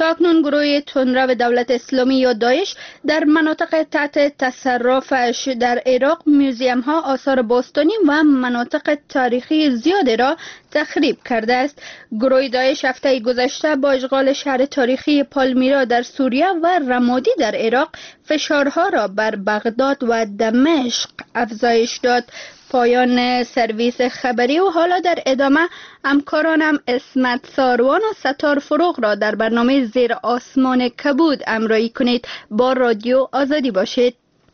تاکنون گروه تندرو دولت اسلامی یا داعش در مناطق تحت تصرفش در عراق میوزیم ها، آثار باستانی و مناطق تاریخی زیادی را تخریب کرده است. گروه داعش هفته گذشته با اشغال شهر تاریخی پالمیرا در سوریه و رمادی در عراق فشارها را بر بغداد و دمشق افزایش داد. پایان سرویس خبری و حالا در ادامه همکارانم اسمت ساروان و ستار فروغ را در برنامه زیر آسمان کبود همراهی کنید. با رادیو آزادی باشید.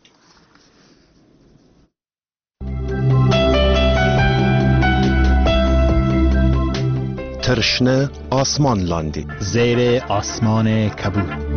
ترشنه آسمان لاندی زیر آسمان کبود.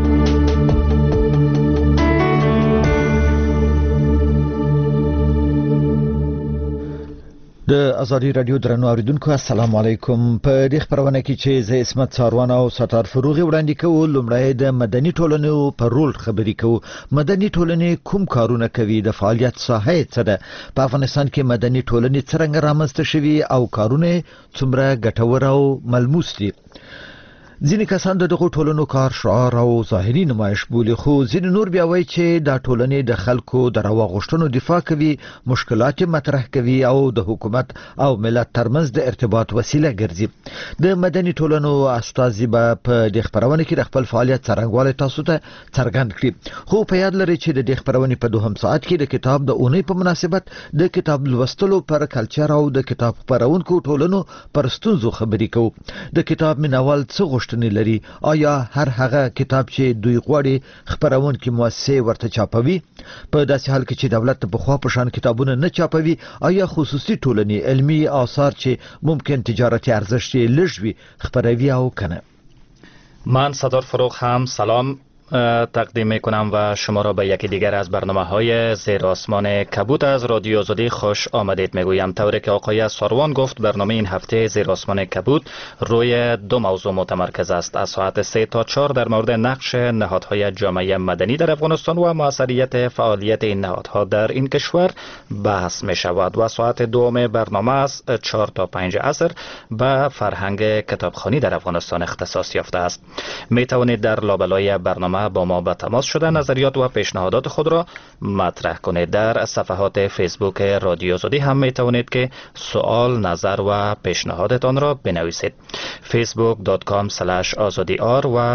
د ازادي رادیو درنو اوریدونکو السلام علیکم. په دې خبرونه کې چې زه اسمت ساروان او ستار فروغ وړاندې کوو، لومړی د مدني ټولنو په رول خبرې کوو. مدني ټولنې کوم کارونه کوي، د فعالیت ساحه څه ده، په افغانستان کې مدني ټولنې څنګه رامنځته شوي او کارونه څومره ګټور او ملموس دي. ځینې کسان دغه ټولنو کار شعار او ظاهري نمایش بولي، خو ځینې نور بیا وایي چې دا ټولنې د خلکو د روا غوښتنو دفاع کوي، مشکلات مطرح کوي او د حکومت او ملت ترمنځ د ارتباط وسیله ګرځي. د مدني ټولنو استازي به په دې خبرونه کې د خپل فعالیت څرنګوالی تاسو ته څرګند کړي. خو په یاد لرئ چې د دې خبرونې په دوهم ساعت کې د کتاب د اونۍ په مناسبت د کتاب لوستلو پر کلچر او د کتاب خپرونکو ټولنو پر ستونزو خبرې کوو. د کتاب مینوال څه لري؟ آیا هر هغه کتاب چې دوی غواړي خبرونکي مؤسسه ورته چاپوي؟ په داسې حال کې چې دولت په خوا په شان کتابونه نه چاپوي، آیا خصوصي ټولنې علمي آثار چې ممکن تجارتي ارزش یې لږ وي خبروي او کنه؟ من ستار فروغ هم سلام تقدیم میکنم و شما را به یکی دیگر از برنامه‌های زیر آسمان کبود از رادیو آزادی خوش آمدید میگویم. طوری که آقای ساروان گفت، برنامه این هفته زیر آسمان کبود روی دو موضوع متمرکز است. از ساعت 3 تا 4 در مورد نقش نهادهای جامعه مدنی در افغانستان و موثریت فعالیت این نهادها در این کشور بحث می شود و ساعت دوم برنامه از 4 تا 5 عصر به فرهنگ کتابخوانی در افغانستان اختصاص یافته است. می توانید در لابلای برنامه با ما به تماس شده نظریات و پیشنهادات خود را مطرح کنید. در صفحات فیسبوک رادیو آزادی هم می توانید که سوال، نظر و پیشنهادتان را بنویسید. facebook.com/azadi.r و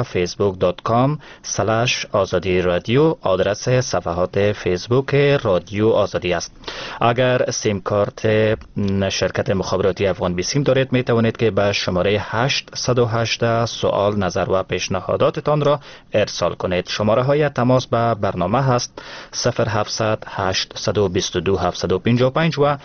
facebook.com/azadi-radio آدرس صفحات فیسبوک رادیو آزادی است. اگر سیم کارت شرکت مخابراتی افغان بیسیم دارید، می توانید که به شماره 818 سوال، نظر و پیشنهاداتتان را ارسال کنید. شماره های تماس به برنامه هست 0700 822 755 و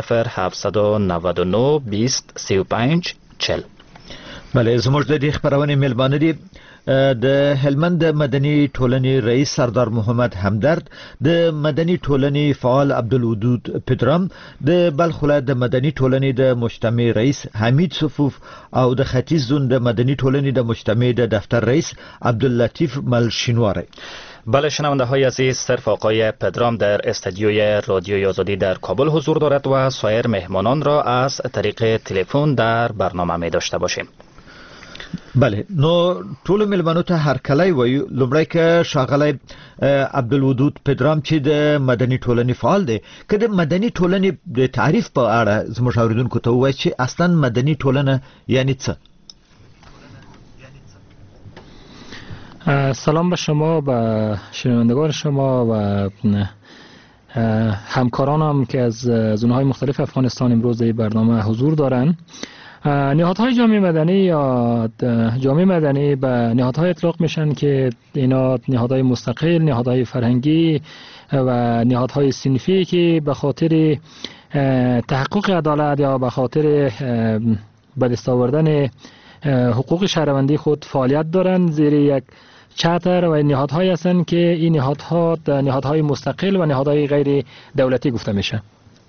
0799 20 35 40. بله، زموږ د دې خبرونه ملمانه دي د هلمند مدني ټولنې رئیس سردار محمد همدرد، د مدني ټولنې فعال عبدالودود پدرام، د بلخ ولایت د مدني ټولنې د مجتمع رئیس حمید صفوف او د ختیځ زون د مدني ټولنې د مجتمع د دفتر رئیس عبداللطیف ملشینواری. بله شنونده های عزیز، صرف آقای پدرام در استودیوی رادیوی آزادی در کابل حضور دارد و سایر مهمانان را از طریق تلفن در برنامه می داشته باشیم. بله، نو ټول ملمنو ته هرکلی وایو. لومړی که ښاغلی عبدالودود پدرام چې د مدني ټولنې فعال دی، که د مدني ټولنې د تعریف په اړه زموږ اوریدونکو ته ووایي چې اصلا مدني ټولنه یعنی څه؟ سلام به شما، به شنوندگان شما و همکارانم که از زونهای مختلف افغانستان امروز در برنامه حضور دارند. نهادهای جامعه مدنی یا جامعه مدنی به نهادهای اطلاق میشن که اینا نهادهای مستقل، نهادهای فرهنگی و نهادهای صنفی که به خاطر تحقق عدالت یا به خاطر به دست آوردن حقوق شهروندی خود فعالیت دارند زیر یک چتر و نهادهایی هستند که این نهادها نهادهای مستقل و نهادهای غیر دولتی گفته میشه.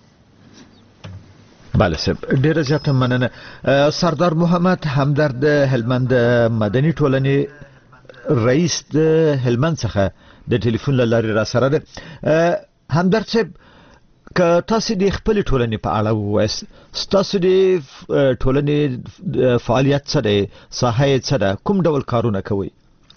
بله صاحب، ډیره زیاته مننه. سردار محمد همدرد هلمند مدني ټولنې رئیس د هلمند څخه د ټلیفون له لارې را سره ده. همدرد صاحب، که تاسو د خپل ټولنې په اړه ووایاست، تاسو د ټولنې فعالیت څه دی، ساحه څه ده، کوم ډول کارونه کوي؟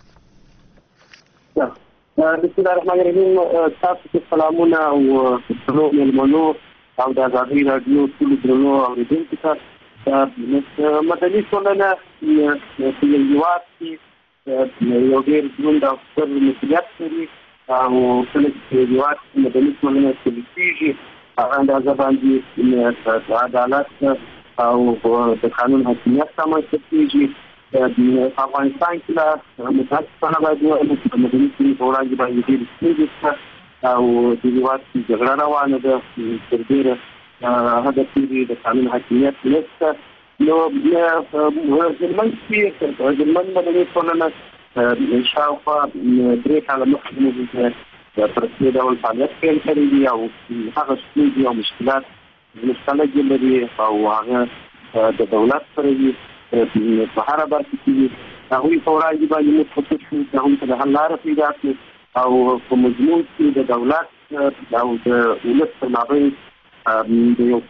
بسم الله الرحمن الرحیم. تاسو ته سلامونه او ټولو ملمنو او د آزادۍ رادیو ټولو درنو اوریدونکو ته. مدني ټولنه په یو هېواد کې یو ډېر دروند او ستر مسؤلیت لري او کله چې یو هېواد کې مدني ټولنه پلي کېږي هغه اندازه باندې د عدالت او د قانون حاکمیت رامنځته کېږي. په افغانستان کې متاسفانه باید ووایم چې د مدني ټولنې په وړاندې باندې ډېرې ستونزې شته او د هېواد کې جګړه روانه ده، تر ډېره هغه پورې د قانون حاکمیت نشته. نو هلمند کې هلمند مدني ټولنه شاوخوا 3 کاله مخکې موږ په رسمي ډول فعالیت پیل کړی دی او هغه ستونزې او مشکلات مختلفې لري او هغه د دولت سره وي په هره برخه کې وي. هغوی په وړاندې باندې موږ کوښښ کوو چې هغوی ته د حل لاره پیدا کړو او په مضمون کې د دولت او د ولس په مابین د یو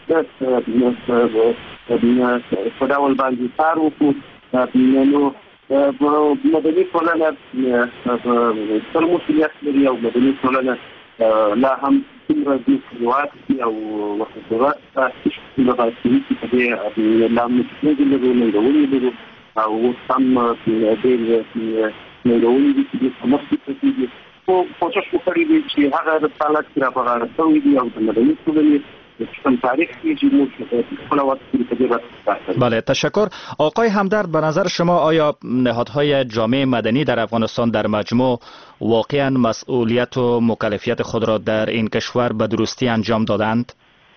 په ډول باندې کار وکړو. نو مدني ټولنه ستر مسؤلیت لري او مدني ټولنه لا هم څومره د هېواد کې او ضرورت شته څومره باید چې په دې لا هم ستونزې لرو، ننګونې لرو او اوس هم ډېر ننګونې دي چې دې په مخکې کېږي. خو کوښښ وکړی دی چې هغه رسالت چې راپغاړه شوی دی او د مدني ټولنې بله، تشکر. آقای همدرد، به نظر شما آیا نهادهای جامعه مدنی در افغانستان در مجموع واقعا مسئولیت و مکلفیت خود را در این کشور به درستی انجام دادند؟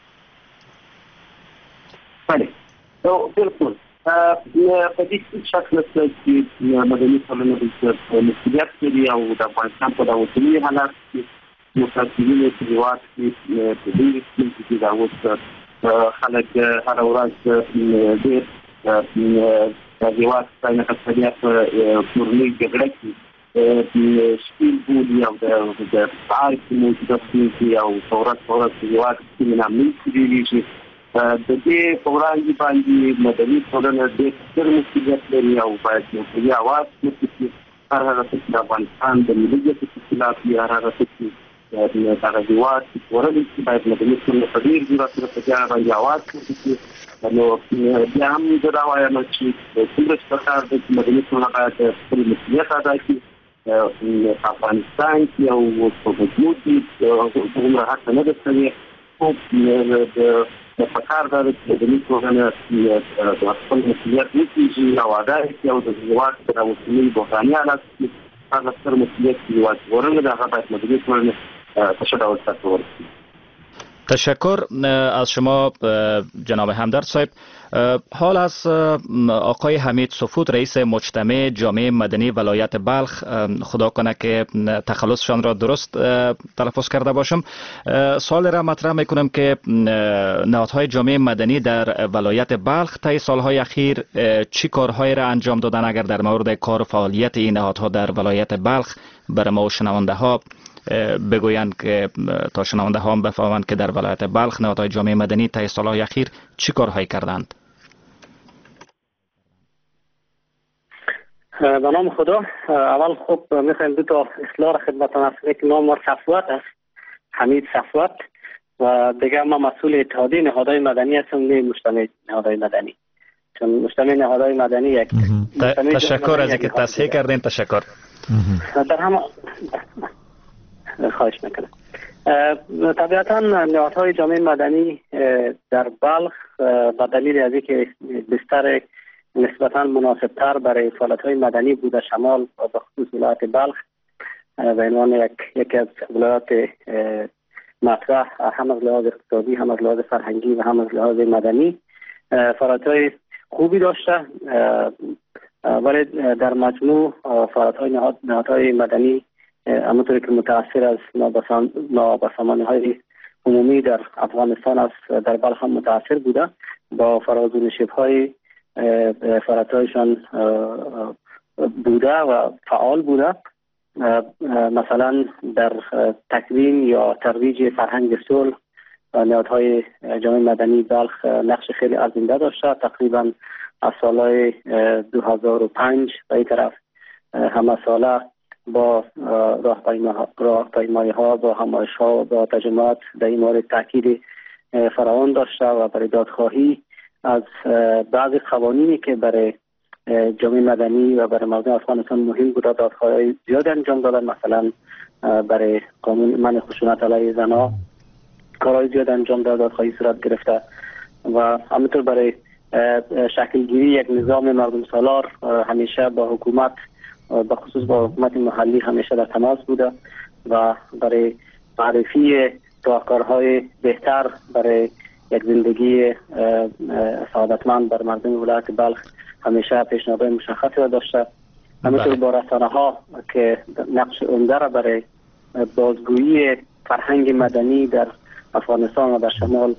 بله، بالکل. په دې شک نشته چې مدني ټولنه د مسؤلیت لري او د افغانستان په اوسني حالت کې متاسفانه چې هېواد کې په ډېرې ستونزې کې دا اوس خلک هره ورځ ډېر د هېواد ستاینه اکثریت کورنۍ جګړه کې شپېل بولي او د فعال کې موجوده ستونزې او په ورځ په ورځ په هېواد کې نامنۍ ډېرېږي. د دې په وړاندې باندې مدني ټولنه ډېر ستر مسؤلیت لري او باید یو قوي اواز پورته کړي. هر هغه څه چې د افغانستان د ملي ګټو خلاف وي، هر هغه څه چې دغه هېواد چې پورلی چې باید مدني ټولنه په ډېر جرأت سره په دې اړه باندې اواز پورته کړي. نو بیا هم زه دا وایم چې څومره چې پکار ده چې مدني ټولنه باید خپل مسؤلیت ادا کړي په افغانستان کې او په مجموع کې هغومره هڅه نه ده شوې. خو د پکار ده چې مدني ټولنه خپل مسؤلیت وپېژني او ادا یې کړي او د هېواد په اوسني بحراني حالت کې هغه ستر مسؤلیت چې هېواد ژغورنه ده هغه باید مدني ټولنه په ښه ډول سرته ورسوي. تشکر از شما جناب همدرد صاحب. حال از آقای حمید سفود، رئیس مجتمع جامعه مدنی ولایت بلخ، خدا کنه که تخلصشان را درست تلفظ کرده باشم. سوال را مطرح میکنم که نهادهای جامعه مدنی در ولایت بلخ طی سالهای اخیر چی کارهایی را انجام دادن؟ اگر در مورد کار و فعالیت این نهادها در ولایت بلخ برای ما و شنونده ها بگویند که تا شنونده ها هم بفهمند که در ولایت بلخ نهادهای جامعه مدنی طی سالهای اخیر چی کارهایی کردند؟ به نام خدا. اول خب میخوایم دو تا اصلاح خدمتتان عرض کنم که نام ما صفوت است، حمید صفوت، و دیگه ما مسئول اتحادیه نهادهای مدنی هستم، نه مجتمع نهادهای مدنی، چون مجتمع نهادهای مدنی یک تشکر از اینکه تصحیح کردین. تشکر. در هم خواهش میکنم. طبیعتا نهادهای جامعه مدنی در بلخ به دلیل از اینکه بستر نسبتا مناسبتر برای فعالیت‌های مدنی بوده شمال و به خصوص ولایت بلخ به عنوان یکی از ولایات مطرح، هم از لحاظ اقتصادی، هم از لحاظ فرهنگی و هم از لحاظ مدنی فعالیت‌های خوبی داشته، ولی در مجموع فعالیت‌های نهادهای مدنی همونطوری که متأثر از نابسامانی‌های عمومی در افغانستان است، در بلخ هم متأثر بوده. با فراز و نشیب‌های فعالیت‌هایشان بوده و فعال بوده. مثلا در تکوین یا ترویج فرهنگ صلح نهادهای جامعه مدنی بلخ نقش خیلی ارزنده داشته. تقریبا از سالهای 2005 به این طرف همه ساله با راهپیمایی ها، با همایش ها، با تجمعات در این مورد تاکید فراوان داشته و برای دادخواهی از بعضی قوانینی که برای جامعه مدنی و برای مردم افغانستان مهم بوده دادخواهی زیاد انجام دادن. مثلا برای قانون منع خشونت علیه زنها کارهای زیاد انجام داد، دادخواهی صورت گرفته و همینطور برای شکلگیری یک نظام مردم سالار همیشه با حکومت به خصوص با حکومت محلی همیشه در تماس بوده و برای معرفی راهکارهای بهتر برای یک زندگی سعادتمند بر مردم ولایت بلخ همیشه پیشنهادهای مشخصی را داشته. همینطور با رسانه ها که نقش عمده را برای بازگویی فرهنگ مدنی در افغانستان و در شمال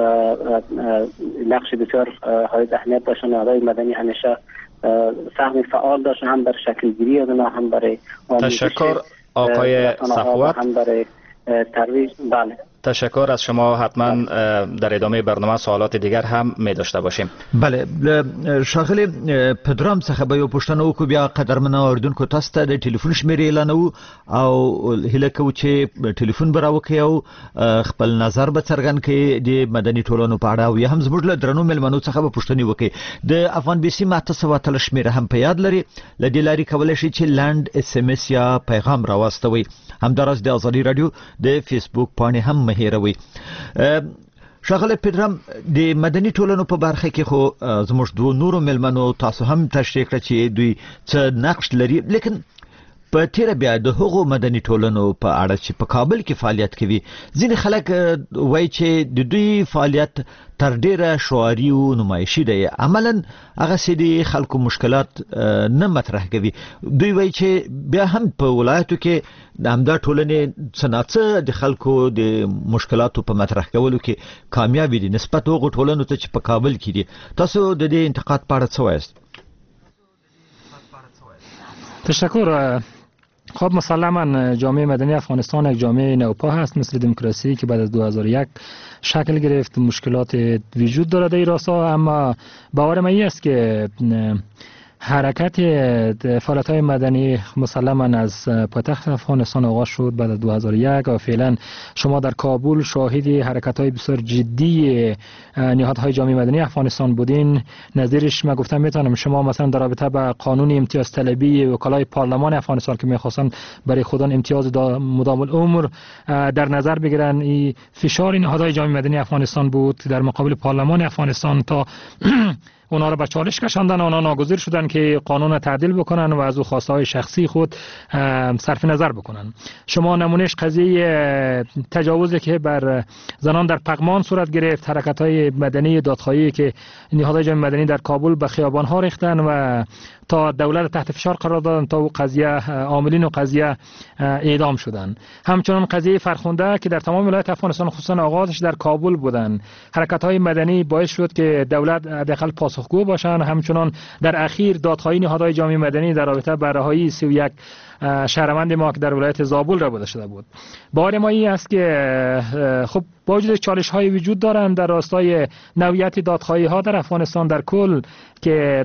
نقش بسیار حائز اهمیت داشتن. نهادهای مدنی همیشه سهم فعال داشتن، هم در شکلگیری از هم برای تشکر آقای صفوت، هم برای ترویج. بله تشکر از شما. حتما در ادامه برنامه سوالات دیگر هم می داشته باشیم. بله شاغلی پدرام څخه به یو پوښتنه وکړو، بیا قدرمن اوریدونکو تاسو ته د ټلیفون شمیرې اعلانوو او هیله کوو چې ټلیفون به راوکړئ او خپل نظر به څرګند کړئ د مدني ټولنو په اړه او یا هم زموږ له درنو مېلمنو څخه به پوښتنې وکړئ. د افغان بي سي 973 شمیره هم په یاد لري، له دې لارې کولی شئ چې لنډ SMS یا پیغام راواستوئ. همداراز د ازادي رادیو د فیسبوک پاڼې هم مه هېروئ. ښاغلی پدرام، د مدني ټولنو په برخه کې خو زموږ دوه نورو مېلمنو تاسو هم تشریح کړه چې دوی څه نقش لري، لیکن په تیره بیا د هغو مدني ټولنو په اړه چې په کابل کې فعالیت کوي، ځینې خلک وایي چې د دوی فعالیت تر ډیره شعاري او نمایشي دی، عملا هغسې د خلکو مشکلات نه مطرح کوي. دوی وایي چې بیا هم په ولایتو کې د همدا ټولنې څه ناڅه د خلکو د مشکلاتو په مطرح کولو کې کامیابي دي نسبت هغو ټولنو ته چې په کابل کې دي. تاسو د دې انتقاد په اړه څه وایست؟ تشکر. خب مسلما جامعه مدنی افغانستان یک جامعه نوپا هست مثل دموکراسی که بعد از 2001 شکل گرفت. مشکلات وجود داره در این راستا، اما باور من است که حرکت فعالیت‌های مدنی مسلما از پایتخت افغانستان آغاز شد بعد از 2001 و فعلا شما در کابل شاهد حرکت‌های بسیار جدی نهادهای جامعه مدنی افغانستان بودین. نظیرش من گفتم میتونم شما مثلا در رابطه با قانون امتیاز طلبی وکلای پارلمان افغانستان که می‌خواستن برای خودان امتیاز مدام العمر در نظر بگیرن، این فشار نهادهای جامعه مدنی افغانستان بود در مقابل پارلمان افغانستان تا اونا را به چالش کشاندن. اونا ناگزیر شدن که قانون تعدیل بکنن و از او خواستهای شخصی خود صرف نظر بکنن. شما نمونهش قضیه تجاوزی که بر زنان در پغمان صورت گرفت، حرکت‌های مدنی دادخواهی که نهادهای جامعه مدنی در کابل به خیابان‌ها ریختن و تا دولت تحت فشار قرار دادن تا قضیه عاملین و قضیه اعدام شدن. همچنان قضیه فرخنده که در تمام ولایت افغانستان خصوصا آغازش در کابل بودن، حرکت‌های مدنی باعث شد که دولت حداقل پاسخگو باشن. همچنان در اخیر دادخواهی نهادهای جامعه مدنی در رابطه با رهایی 31 شهروند ما که در ولایت زابل را بوده شده بود. بار ما این است که خب با وجود چالش‌های وجود دارند در راستای نوعیت دادخواهی‌ها در افغانستان در کل که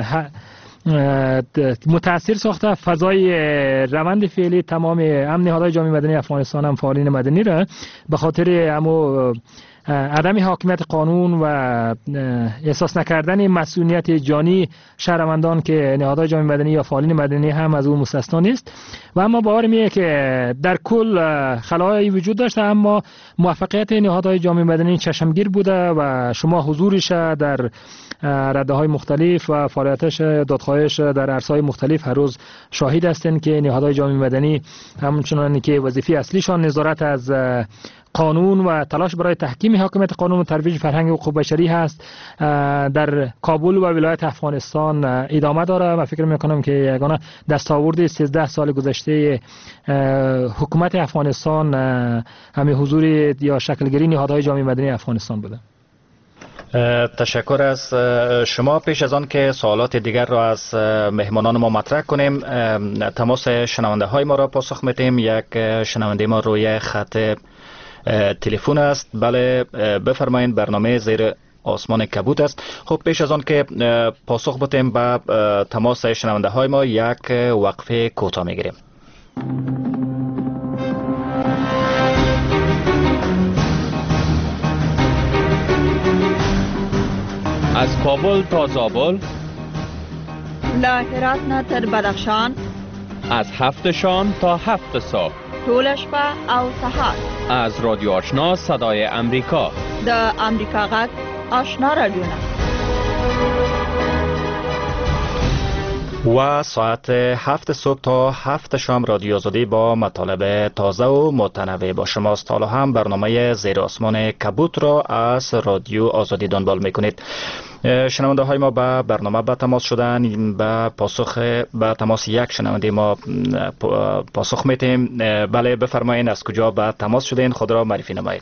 متاثر ساخته فضای روند فعلی تمام نهادهای جامعه مدنی افغانستان هم فعالین مدنی را به خاطر عدم حاکمیت قانون و احساس نکردن مسئولیت جانی شهروندان که نهادهای جامعه مدنی یا فعالین مدنی هم از اون مستثنا نیست. و اما باور میه که در کل خلایی وجود داشته، اما موفقیت نهادهای جامعه مدنی چشمگیر بوده و شما حضورش در رده‌های مختلف و فعالیتش دادخواهیش در عرصه‌های مختلف هر روز شاهد هستند که نهادهای جامعه مدنی همچنان که وظیفه اصلیشان نظارت از قانون و تلاش برای تحکیم حاکمیت قانون و ترویج فرهنگ حقوق بشری هست در کابل و ولایت افغانستان ادامه داره. و فکر میکنم که یگانه دستاورد 13 سال گذشته حکومت افغانستان همین حضور یا شکلگیری نهادهای جامعه مدنی افغانستان بوده. تشکر از شما. پیش از آن که سوالات دیگر را از مهمانان ما مطرح کنیم، تماس شنونده های ما را پاسخ میدیم. یک شنونده ما روی خط تلفن است. بله بفرمایید، برنامه زیر آسمان کبوت است. خب پیش از آن که پاسخ بدیم به تماس شنونده های ما یک وقفه کوتاه میگیریم. از کابل تا زابل، له هرات نه تر بدخشان، از 7 شام تا 7 صبح، ټول شپه او سهار. از رادیو آشنا صدای امریکا، د امریکا غږ آشنا رادیو. و ساعت 7 صبح تا 7 شام رادیو آزادی با مطالب تازه و متنوع با شماست. حالا هم برنامه زیر آسمان کبوت را از رادیو آزادی دنبال میکنید. شنونده های ما به برنامه به تماس شدن، به تماس یک شنونده ما پاسخ میتیم. بله بفرمایید، از کجا به تماس شدین؟ خود را معرفی نمایید.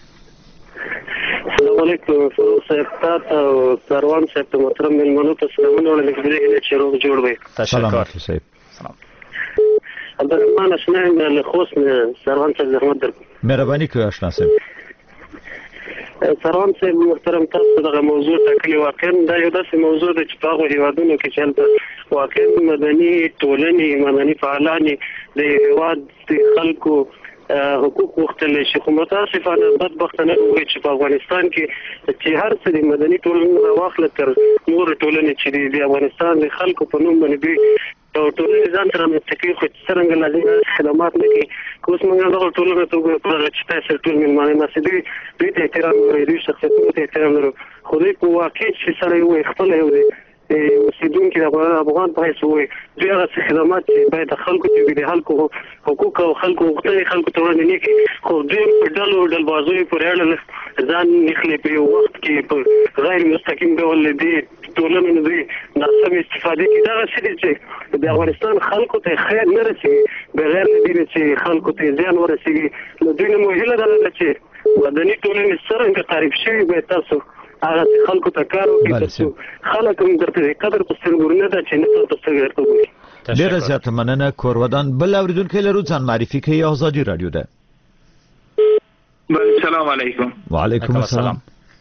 السلام علیکم صاحب او سروان صاحب محترم ملمنو ته سلامونه وړاندې چې روغ جوړ وي. تشکر. سلام. عبدالرحمن اشنا له خوست سروان صاحب زحمت در مهرباني کوي اشنا صاحب. سروان صاحب محترم تاسو دغه موضوع ټاکلې، واقعا دا یو داسې موضوع ده چې په هغو هېوادونو کې چې هلته واقعا مدني ټولنې مدني فعالانې د هېواد د خلکو حقوق غوښتلی شي، خو متاسفانه بدبختانه وایي چې په افغانستان کې چې هر څه د مدني ټولنې راواخله تر نورې ټولنې چې د افغانستان د خلکو په نوم باندې دوی ټولنې ځان سره رامنځته کوي، خو څرنګه لازم خدمات نه کوي. که اوس موږ دغه ټولنه ته وګورو چې تاسو ټول مېلمانه ناست دي، دوی ته احترام لرو، دوی شخصیتونو ته احترام لرو، خو دوی په واقع چې سړی وایي خپله یو دی اوسېدونکي د افغان په حیث وایي دوی هغه څه خدمات چې باید د خلکو چې د خلکو حقوق او خلکو غوښتنې خلکو ته وړاندې نه کړي، خو دوی په ډلبازیو پورې اړه ځان نښلي په یو وخت کې په غیر مستقیم ډول له دې ټولنې نه دوی ناسمې استفادې کوي. دغه څه دي چې د افغانستان خلکو ته خیر نه رسېږي، بغیر له دې نه چې خلکو ته زیان ورسېږي. له دوی نه مو هیله ده چې مدني ټولنې څرنګه تعریف شوي باید تاسو هغه خلکو ته کار وکړي، ترڅو خلک هم درته د قدر په سترګو نه ده چې نه په سترګو درته وګوري. ډېره زیاته مننه. کورودان بل اورېدونکی لرو، ځان معرفي کوي. آزادی رادیو ده. سلام علیکم. وعلیکم السلام.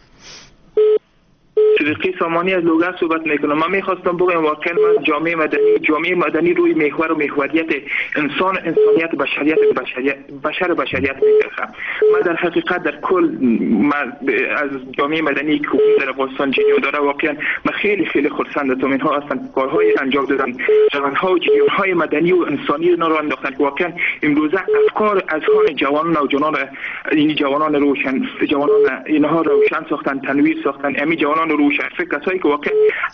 صدیقی سامانی از لوگر صحبت میکنم. من میخواستم بگم واقعا من جامعه مدنی روی محور و محوریت انسانیت بشریت میگذارم. من در حقیقت در کل از جامعه مدنی که در افغانستان جریان داره واقعا من خیلی خرسندم. اینها اصلا کارهای انجام دادن، جوانها و جریانهای مدنی و انسانی را انداختن که واقعا امروزه افکار از هان جوانان و جوانان روشن اینها روشن ساختن، تنویر ساختن. امی جوانان روشن فکر کسایی که واقعا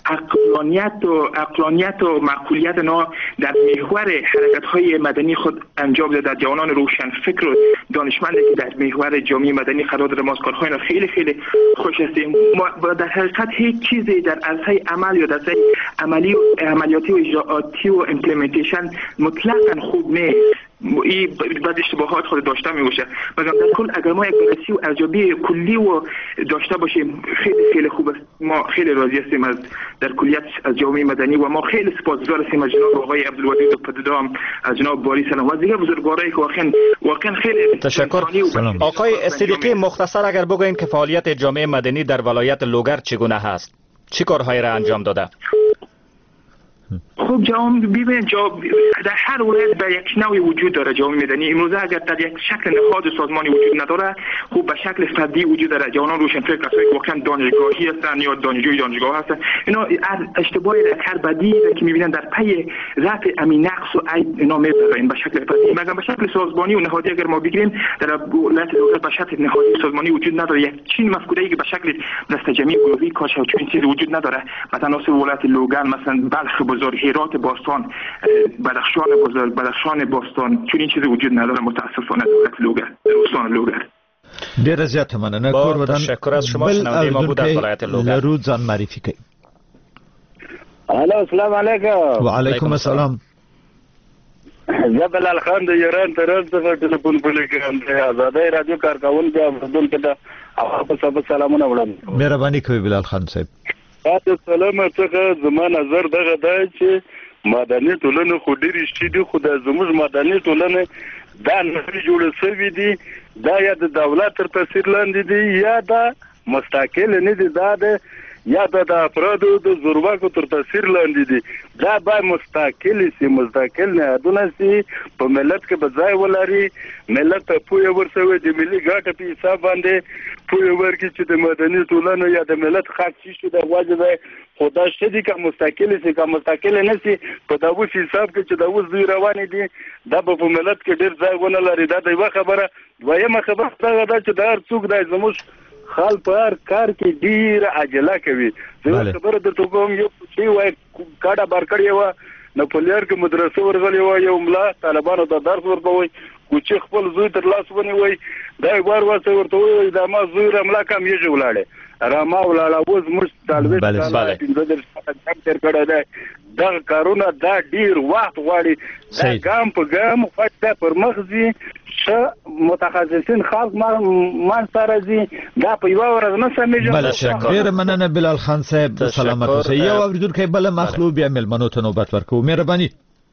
عقلانیت و معقولیت نا در محور حرکت‌های مدنی خود انجام داده. جوانان روشن فکر و دانشمندی که در محور جامعه مدنی قرار داره، ما از کارهای اینا خیلی خوش هستیم. ما در حقیقت هیچ چیزی در عرصه عمل یا در عرصه عملیاتی و اجراءاتی و امپلیمنتیشن مطلقاً خوب نیست. این بعض اشتباهات خود داشته میشه، مگر در کل اگر ما یک بررسی و ارزیابی کلی و داشته باشیم خیلی خوب است. ما خیلی راضی هستیم از در کلیت از جامعه مدنی و ما خیلی سپاسگزار هستیم از جناب آقای عبدالودود پدرام، از جناب باری سلام و دیگر بزرگوارایی که واقعا خیلی تشکر. آقای صدیقی مختصر اگر بگوین که فعالیت جامعه مدنی در ولایت لوگر چگونه هست؟ چه کارهایی را انجام داده؟ خب ببین در هر ولایت به یک نوعی وجود داره جامعه مدنی. امروزه اگر در یک شکل نهاد سازمانی وجود نداره، خب به شکل فردی وجود داره. جوانان روشنفکر کسایی که واقعا دانشگاهی هستن یا دانشگاه هستن، اینا اشتباهی کار بدی که میبینن در پی رفع امین نقص و عیب اینا میبرن به شکل فردی. مگر به شکل سازمانی و نهادی اگر ما بگیریم در ولایت لوگر به شکل نهادی سازمانی وجود نداره. یک چین مفکوره‌ای که به شکل دسته جمعی گروهی کاش و چنین چیزی وجود نداره. مثلا ولایت لوگر، مثلا بلخ بزرگ، هرات باستان، بدخشان بزرگ، بدخشان باستان، چون این چیزی وجود نداره متاسفانه در لوگر، در استان لوگر. ډیره زیاته مننه. کورودان تشکر از شما. شنونده ما بود از ولایت لوگر. لرو ځان معرفي کوي. الو السلام علیکم. وعلیکم السلام. جبل الخان د ایران طرف څخه ټلیفون کوم د آزادۍ رادیو کارکونکو اوریدونکو ته او سلامونه وړم. مهرباني کوي بلال خان صاحب. تاسو سلام څخه زما نظر دغه دی چې مدني ټولنه خو ډېرې شي دي، خو د زموږ مدني ټولنه دا نه جوړ شوي دي، دا یا د دولت تر تاثیر لاندې دي یا دا مستقل نه دي. دا د یا د افرادو د زورواکو تر تاثیر لاندې دي دا به مستقل نهادونه سي په ملت کې به ځای ولري ملت ته پوهه ورسوي د ملي ګټو په حساب باندې پوهه ورکړي چې د مدني ټولنو یا د ملت حق شي د واجب خدا شدي که مستقل سي که مستقل نه سي په داوس حساب کې چې داوس دوی روان دي دا په ملت کې ډیر ځای ونه لري دا د یو خبره دویمه خبره دا چې دا هر څوک د زموږ خال په هر کار کې ډیر عجله کوي زه خبره درته کوم یو چې وای کاډه بارکړی و نو په لار کې مدرسې ورغلی و یو ملا طالبانو ته درس ورکوي کوچې خپل زوی تر لاس ونیوي دا بار واسه ورته وي دا ما زوی رملا کم یې جوړاله راما ولاړه اوس مش طالب تر کړه ده دا کارونه دا ډیر وخت غواړي دا ګام په ګام فاته پر مخزي ش متخصصین خلق ما سره زی دا په یو ورځ نه سمېږي بل شک ډیر مننه بلال خان صاحب سلامت اوسئ یو اوریدونکو بل مخلوب بیا ملمنو ته نوبت ورکو مهرباني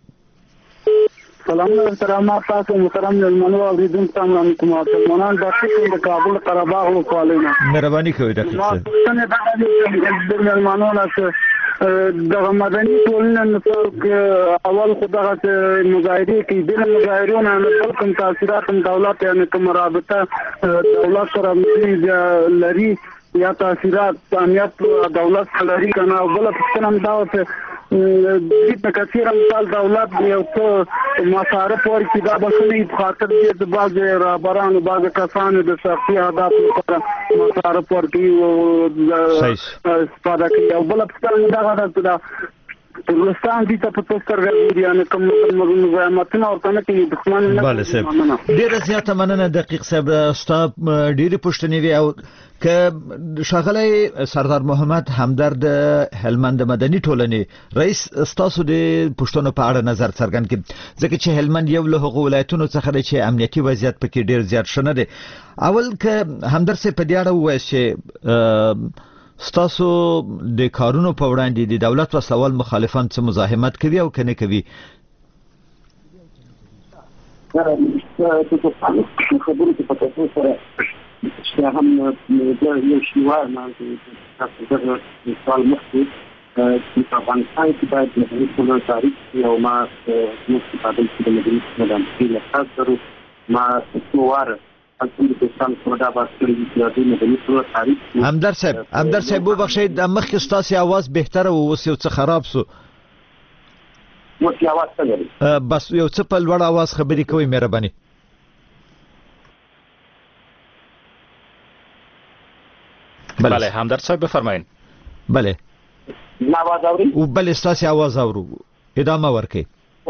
سلام محترم تاسو محترم ملمنو اوریدونکو تاسو کوم مسلمانان د کابل قره باغ وکالینا مهرباني کوئ ډاکټر صاحب د ملمنو لاس د مدني ټولنې اول خدغه مظاهرې کې د مظاهرونو نه کوم تاثیرات دولت یعنی کوم رابطه دولت سره لري یا تاثیرات امنیت دولت سره لري کنه او بل څه هم دا د کثیر مثال دولت یو څه مصارف ورکړي دا بسنی په خاطر د بعض رهبرانو بعض کسانو د شخصي اهداف لپاره مصارف ورکړي او استفاده کوي او بل څه دا پاکستان دي ته په توګه راغلي یعنی کوم مزاحمتونه ورته نه کوي دښمن نه بله صاحب ډیره زیاته مننه دقیق صاحب ستا ډیره پوښتنې وي او که شاغلی سردار محمد همدرد هلمند مدني ټولنې رئیس ستاسو د پوښتنو په اړه نظر څرګند کړي ځکه چې هلمند یو له هغو ولایتونو څخه دی چې امنیتي وضعیت پکې ډیر زیات ښه نه دی اول که همدرد صاحب په دې اړه ووایي چې ستاسو د کارونو په وړاندې د دولت وسلوال مخالفان څه مزاحمت کوي او کنه کوي خبرې په تاسو سره چې هم یو شیوار ما تاسو دغه مثال مخکې چې افغانستان کې باید د مدني تاریخ او ما مستقبل کې د مدني ټولنې په لحاظ درو ما څوار همدرد صاحب وبخښئ د مخکې ستاسو आवाज بهتره و اوس یو څه خراب سو مو आवाज څنګه بس یو څه په لوړ आवाज خبرې کوئ مهرباني بله همدرد صاحب بفرمایئ بله आवाज اوري او بله ستاسو आवाज اورو ادامه ورکړئ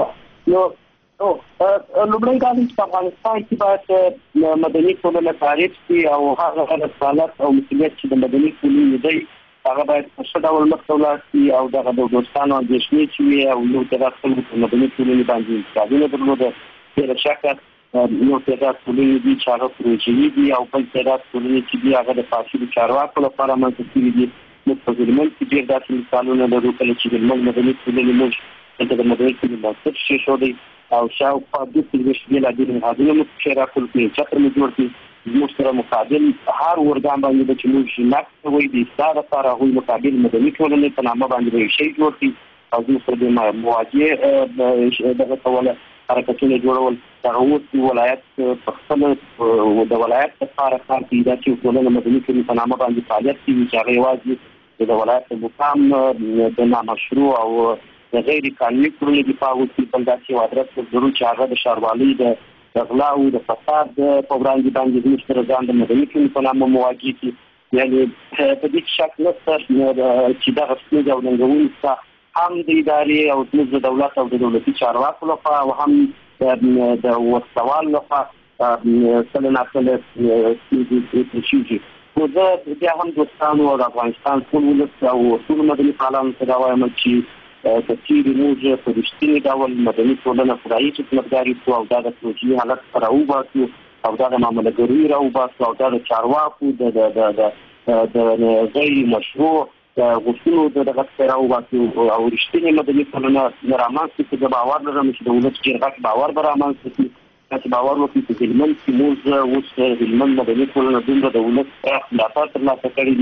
لومړی دا چې په افغانستان کې باید مدني ټولنه تعریف شي او هغه رسالت او مسؤلیت چې د مدني ټولنې دی هغه باید په ښه ډول مخته ولاړ شي او دغه د دوستانو اندېښنې چې وي او یو تعداد خلکو په مدني ټولنې باندې انتقادونه درلوده بې شکه یو تعداد ټولنې دي چې هغه پروژوي دي او بل تعداد ټولنې چې دي هغه د فاسدو چارواکو لپاره منځته شوي دي موږ په هلمند کې ډېر داسې مثالونه لرو کله چې هلمند مدني ټولنې موږ دلته د مدني ټولنې بنسټ کېښودی او شاوخوا 2 بېلابېل نهادونه مو پکې راټول کړي چتر مو جوړ کړي زموږ سره مقابل هر ورګام باندې چې موږ نقد کوي د اصلاح لپاره هغوی مقابل مدني ټولنې په نامه باندې به شی جوړ کړي او زموږ سره د مواجهې دغه ډول حرکتونه جوړول دغه اوس ولایت په خپل د ولایت لپاره کار کوي دا چې ټولنه مدني ټولنې په نامه باندې فعالیت کوي چې هغه یوازې د ولایت مقام د نامشروع او د غیر قانوني کړنو دفاع وکړي بل داسې وادرس ضرور چې هغه د ښاروالۍ د غلا او د فساد په وړاندې باندې زموږ سره ځان د مدني ټولنې په نامه مواجه کړي یعنې په دې شک نشته چې دغه ستونزې او ننګونې څخه هم د ادارې او زموږ د دولت او د دولتي چارواکو لخوا او هم د وسلوال لخوا کله ناکله ستونزې کېږي خو زه بیا هم دوستانو او د افغانستان ټول ولس او ټولو مدني فعالانو ته دا وایم چې کچېرې موږ په رښتیني ډول مدني ټولنه خدایي خدمتګاري کړو او دا د پروژې حالت څخه راوباسو او دا د معاملهګرۍ راوباسو او دا د چارواکو د غیر مشروع غوښتنو دغه څخه راوباسو او رښتینې مدني ټولنه رامنځته کړو. زه باور لرم چې د ولس ډېر غټ باور به رامنځته کړي چې باور وکړي چې هلمند کې موږ اوس هلمند مدني ټولنه دومره د ولس ملاتړ ترلاسه کړی دي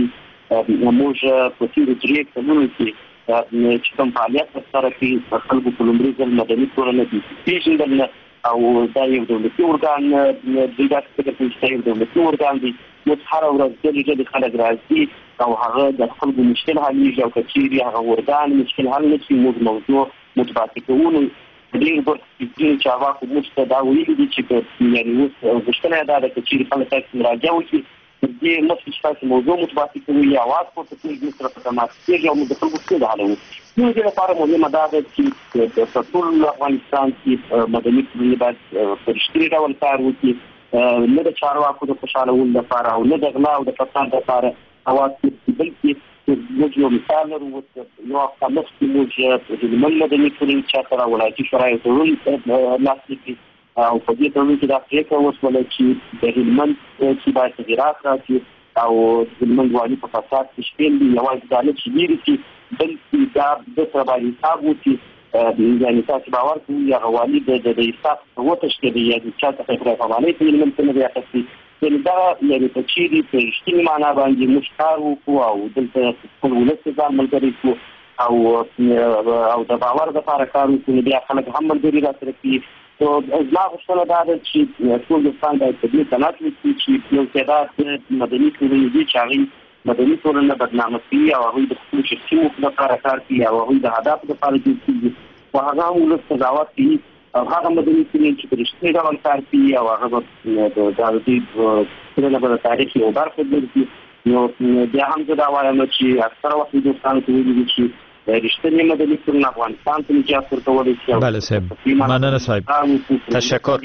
موږ په تیرو 3 کلونو کې چې کوم فعالیت ترسره کړي خلکو په لومړي ځل مدني ټولنه پیژندل او دا یو دولتي ارګان دی چې یو دولتي ارګان دی نو هر ورځ د خلک راځي او هغه د خلکو مشکل حلېږي او کچېري هغه ورګان مشکل حل نشي موږ موضوع متفاوت کوو ډېر ورته چې هغه په مشته دا ویلي دي چې یعنی اوس مشکل دا د کچېري خلک راځي او چې دې مخکې چې موضوع متفاوت کوي یا واس په تاسو سره په تماس کې یو مدخل مشکل حل وو نو دې لپاره مهمه ده چې د ټول افغانستان کې مدني ټولنې باید په رښتیني ډول کار وکړي نه د چارواکو د خوشحالولو لپاره او نه د غلا او د فساد لپاره اواز بلکې موږ یو مثال لرو یو هفته مخکې موږ د مدني ټولنې چاته ولایتي شورای ټولنې لاسلیک او په دې ټولنې کې دا پریکړه وشوله چې د هلمند چې باید تغیرات راشي او د هلمند والي په فساد کې شامل دي یوازې دا نه چې ډېرې چې بلکې دا د سره باید حساب وکړي یعنې تاسو باور کوئ هغه والي د حساب څخه وتښتېدی یا د چا څخه پرې حوالې ته هلمند ته نه دی اخیستی یعنې دا یعنې په چیرې په رښتینې معنا باندې موږ کار وکړو او دلته خپل ولس ته ځان ملګری کړو او د باور دپاره کار وکړو نو بیا خلک هم ملګري راسره کړي نو زما غوښتنه دا ده چې ټول دوستان باید په دې قناعت وکړي چې یو تعداد مدني ټولنې دي چې هغوی مدني ټولنه بدنامه کوي او هغوی د خپلو شخصي موخو لپاره کار کوي او هغوی د اهدافو لپاره جوړ کېږي او هغه هم ولس قضاوت کوي او هغه مدني ټولنې چې په رښتیني ډول کار کوي او هغه به د دوی ټولنه به د تاریخ یو برخه ګرځي نو بیا هم زه دا وایم چې اکثره وخت دوستانو ته ویلي دي چې رښتینی مدني ټولنه افغانستان ته نجات ورکولی شي. بله صاحب مننه صاحب تشکر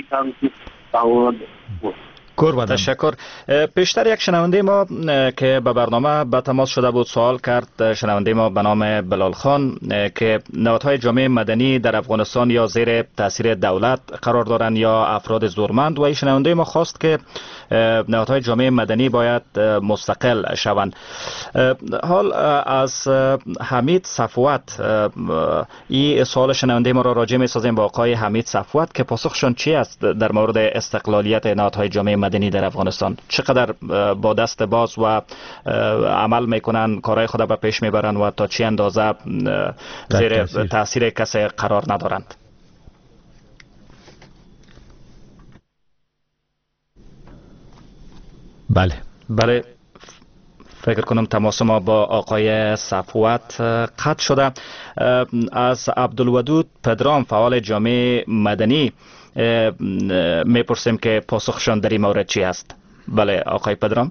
تشکر. پیشتر یک شنونده ما که به برنامه به تماس شده بود سوال کرد، شنونده ما به نام بلال خان که نهادهای جامعه مدنی در افغانستان یا زیر تاثیر دولت قرار دارند یا افراد زورمند و این شنونده ما خواست که نهادهای جامعه مدنی باید مستقل شوند. حال از حمید صفوت این سوال شنونده ما را راجع می سازیم با آقای حمید صفوت که پاسخشان چی است در مورد استقلالیت نهادهای جامعه مدنی در افغانستان، چقدر با دست باز و عمل میکنن، کارهای خود به پیش میبرن و تا چی اندازه زیر تاثیر کسی قرار ندارند؟ بله فکر کنم تماس ما با آقای صفوت قطع شده. از عبدالودود پدرام فعال جامعه مدنی میپرسیم که پاسخشان در این مورد چی است. بله آقای پدرام.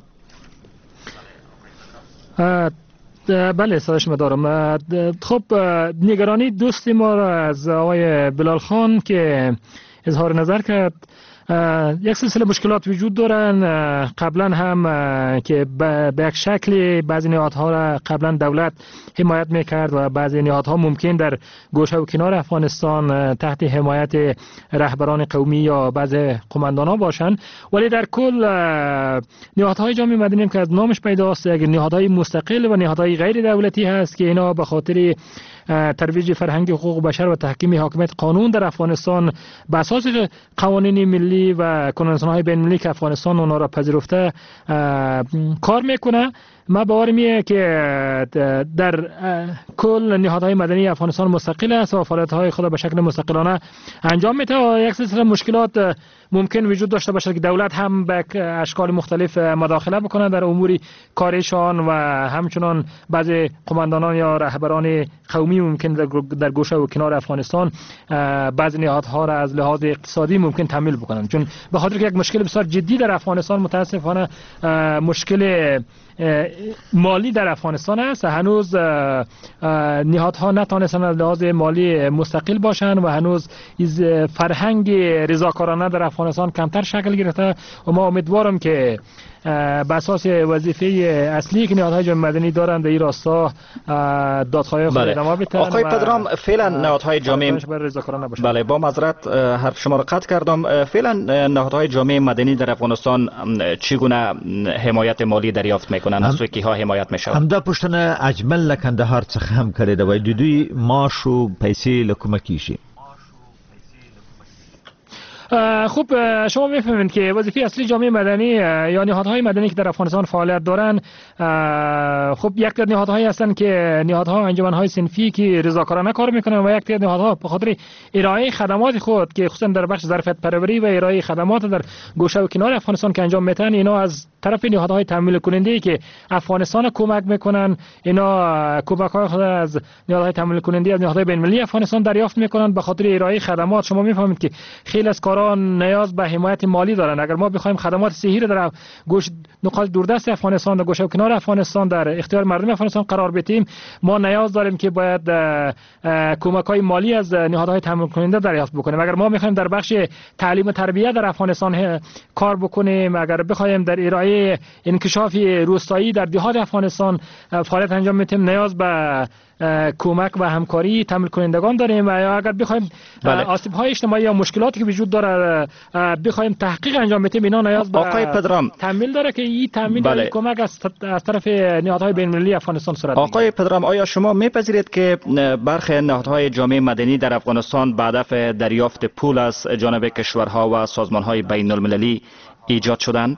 بله صداش دارم. خب نگرانی دوستی ما را از آقای بلال خان که اظهار نظر کرد، یک سلسله مشکلات وجود دارن. قبلا هم که به یک شکل بعضی نهادها را قبلا دولت حمایت میکرد و بعضی نهادها ممکن در گوشه و کنار افغانستان تحت حمایت رهبران قومی یا بعضی قماندانان باشند، ولی در کل نهادهای جامعه مدنی که از نامش پیداست یک نهادهای مستقل و نهادهای غیر دولتی هست که اینا به خاطر ترویج فرهنگ حقوق بشر و تحکیم حاکمیت قانون در افغانستان به اساس قوانین ملی و کنوانسیون‌های بین‌المللی که افغانستان اونا را پذیرفته کار میکنه. ما باورم که در کل نهادهای مدنی افغانستان مستقل است و فعالیت‌های خود به شکل مستقلانه انجام میده و یک سلسله مشکلات ممکن وجود داشته باشد که دولت هم به اشکال مختلف مداخله بکنه در امور کارشان و همچنان بعضی قماندانان یا رهبران قومی ممکن در گوشه و کنار افغانستان بعضی نهادها را از لحاظ اقتصادی ممکن تمویل بکنن، چون به خاطر که یک مشکل بسیار جدی در افغانستان متاسفانه مشکل مالی در افغانستان است. هنوز نهادها نتانستند از لحاظ مالی مستقل باشند و هنوز فرهنگ رضاکارانه در افغانستان کمتر شکل گرفته و ما امیدوارم که به اساس وظیفه اصلی که نهادهای جامعه مدنی دارند در این راستا دادخواهی خود ادامه بدن. آقای پدرام فعلا نهادهای جامعه بله با معذرت حرف شما را قطع کردم. فعلا نهادهای جامعه مدنی در افغانستان چگونه حمایت مالی دریافت میکنن؟ از سوی کیها حمایت میشوند؟ همدا پوښتنه اجمل له کندهار څخه هم کړې ده، وایي د دوی معاش او پیسې له کومه کیږي؟ خب شما میفهمید که وظیفه اصلی جامعه مدنی یا نهادهای مدنی که در افغانستان فعالیت دارن خب یک تعداد نهادهایی هستن که نهادها انجمنهای صنفی که رضاکارانه کار میکنن و یک تعداد نهادها به خاطر ارائه خدمات خود که خصوصا در بخش ظرفیت پروری و ارائه خدمات در گوشه و کنار افغانستان که انجام میدن، اینا از طرف نهادهای تامین کننده که افغانستان کمک میکنن، اینا کمک های خود از نهادهای تامین کننده از نهادهای بین المللی افغانستان دریافت میکنن به خاطر ارائه خدمات. شما میفهمید که خیلی از کاران نیاز به حمایت مالی دارن. اگر ما بخوایم خدمات صحی را در نقاط دوردست افغانستان، در گوشه و کنار افغانستان در اختیار مردم افغانستان قرار بدیم، ما نیاز داریم که باید کمک های مالی از نهادهای تامین کننده دریافت بکنیم. اگر ما میخوایم در بخش تعلیم و تربیت در افغانستان کار بکنیم، اگر بخوایم در ارائه انکشاف روستایی در دیهات افغانستان فعالیت انجام بدیم، نیاز به کمک و همکاری تامین کنندگان داریم. و اگر بخوایم آسیب‌های اجتماعی یا مشکلاتی که وجود داره بخوایم تحقیق انجام بدیم، اینا نیاز به تامین داره که این تامین کمک از طرف نهادهای بین‌المللی افغانستان صورت میگیره. آقای پدرام، آیا شما میپذیرید که برخی نهادهای جامعه مدنی در افغانستان به هدف دریافت پول از جانب کشورها و سازمان‌های بین‌المللی ایجاد شدند؟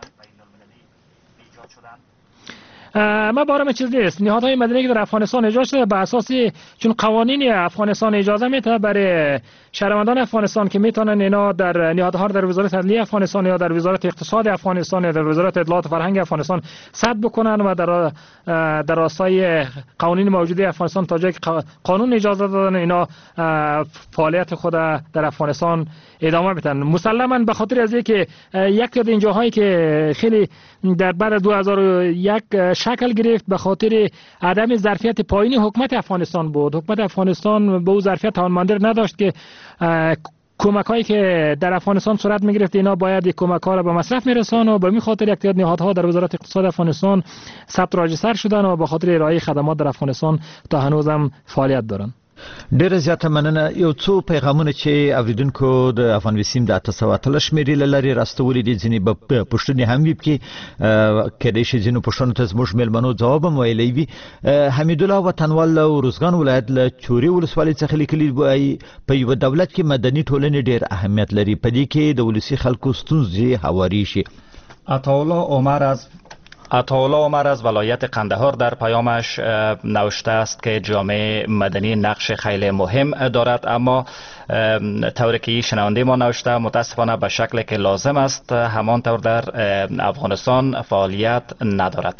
ما بارم چیز نیست. نهادهای مدنی که در افغانستان ایجاد شده به اساس چون قوانین افغانستان اجازه میده برای شهروندان افغانستان که میتونن اینا در نهادها در وزارت عدلیه افغانستان یا در وزارت اقتصاد افغانستان یا در وزارت اطلاعات و فرهنگ افغانستان ثبت بکنن و در راستای قوانین موجوده افغانستان تا جایی که قانون اجازه دادن اینا فعالیت خود در افغانستان ادامه بدن. مسلما به خاطر از اینکه یک از این جاهایی که خیلی در بعد 2001 شکل گرفت به خاطر عدم ظرفیت پایین حکومت افغانستان بود. حکومت افغانستان به او ظرفیت توانمندی نداشت که کمک هایی که در افغانستان صورت می گرفت اینا باید کمک ها را به مصرف میرسان و به می خاطر یک تعداد نهادها در وزارت اقتصاد افغانستان ثبت راجستر شدن و به خاطر ارائه خدمات در افغانستان تا هنوزم فعالیت دارن. ډیره زیاته مننه. یو څو پیغامونه چې اوریدونکو د افغان ویسیم د 800 شمیرې لري راستولې دي، ځینې په پوښتنې هم وي کې کېدای شي ځینو پوښتنو ته زموږ میلمنو ځواب هم ویلی وي. حمید الله وطنوال له روزګان ولایت له چوري ولسوالۍ څخه لیکلي وایي په یو دولت کې مدني ټولنې ډیر اهمیت لري، په دې کې د ولسي خلکو ستونزې هواري شي. عطاالله عمر از ولایت قندهار در پیامش نوشته است که جامعه مدنی نقش خیلی مهم دارد، اما طوری که شنونده ما نوشته متاسفانه به شکلی که لازم است همانطور در افغانستان فعالیت ندارد.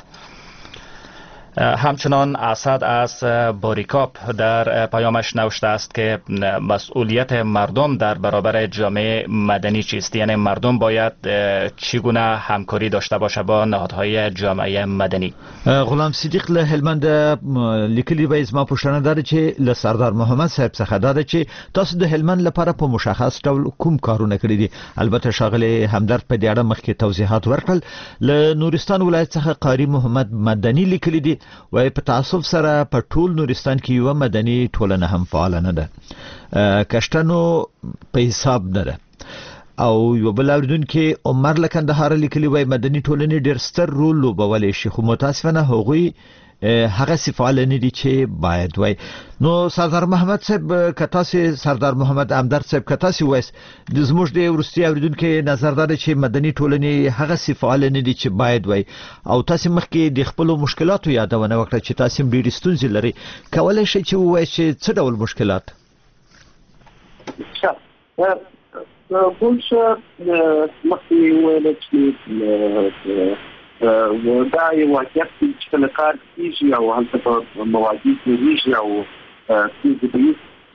همچنان اسد از باریکاپ در پیامش نوشته است که مسئولیت مردم در برابر جامعه مدنی چیست، یعنی مردم باید چگونه همکاری داشته باشه با نهادهای جامعه مدنی. غلام صدیق له هلمند لیکلی وایي زما پوښتنه ده چې له سردار محمد صاحب څخه ده چې تاسو د هلمند لپاره په مشخص ډول کوم کارونه کړی دي. البته ښاغلی همدرد په دې اړه مخکې توضیحات ورکړل. له نورستان ولایت څخه قاری محمد مدني لیکلی دي وای په تاسف سره په ټول نورستان کې یو مدني ټولنه هم فعال نه ده، کشتنو په حساب نه ده. او یو بل اوریدونکو عمر لکندهار لیکلی وای مدني ټولنې ډېر ستر رول لوبولی شي، خو متاسفانه هغوی هغه سفاله نه دي چې باید وای. نو سردار محمد صاحب کتاسي سردار محمد امدرد صاحب کتاسي وایس د زموږ د ورستي اوریدونکو نظر ده چې مدني ټولنې هغه سفاله نه دي چې باید وای، او تاسو مخکې د خپل مشکلاتو یادونه وکړه چې تاسو ډېر ستونزې لري، کولای شئ چې وایي چې څه ډول مشکلات؟ بولشه مخکې ویل چې دا یو واقعیت چې کله کار کېږي او هلته په مواجه کېږي او ستونزې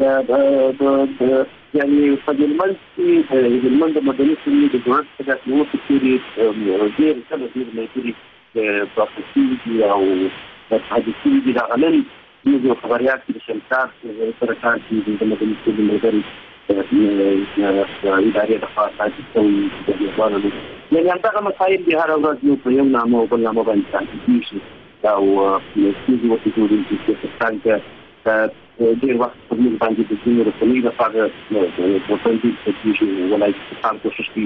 یعنې په هلمند کې د هلمند د مدني ټولنې د جوړښت څخه نو په تېرې ډېر ملګري پراخه دي او حادثې دي. دغه نن زموږ یو خبریال چې د شمشاد سره کار کوي د مدني ټولنې ملګري ادارې د خاص حاجت کوي د ځوانانو، یعنې همدغه مسایل دي هره ورځ یو په یو نامه او بل نامه باندې ساتل کېږي او ستونزې ورته جوړېږي چې څنګه ډېر وخت په موږ باندې د ځینو رسنیو لپاره بوتندي کېږي ولایت څخه کوشش کوي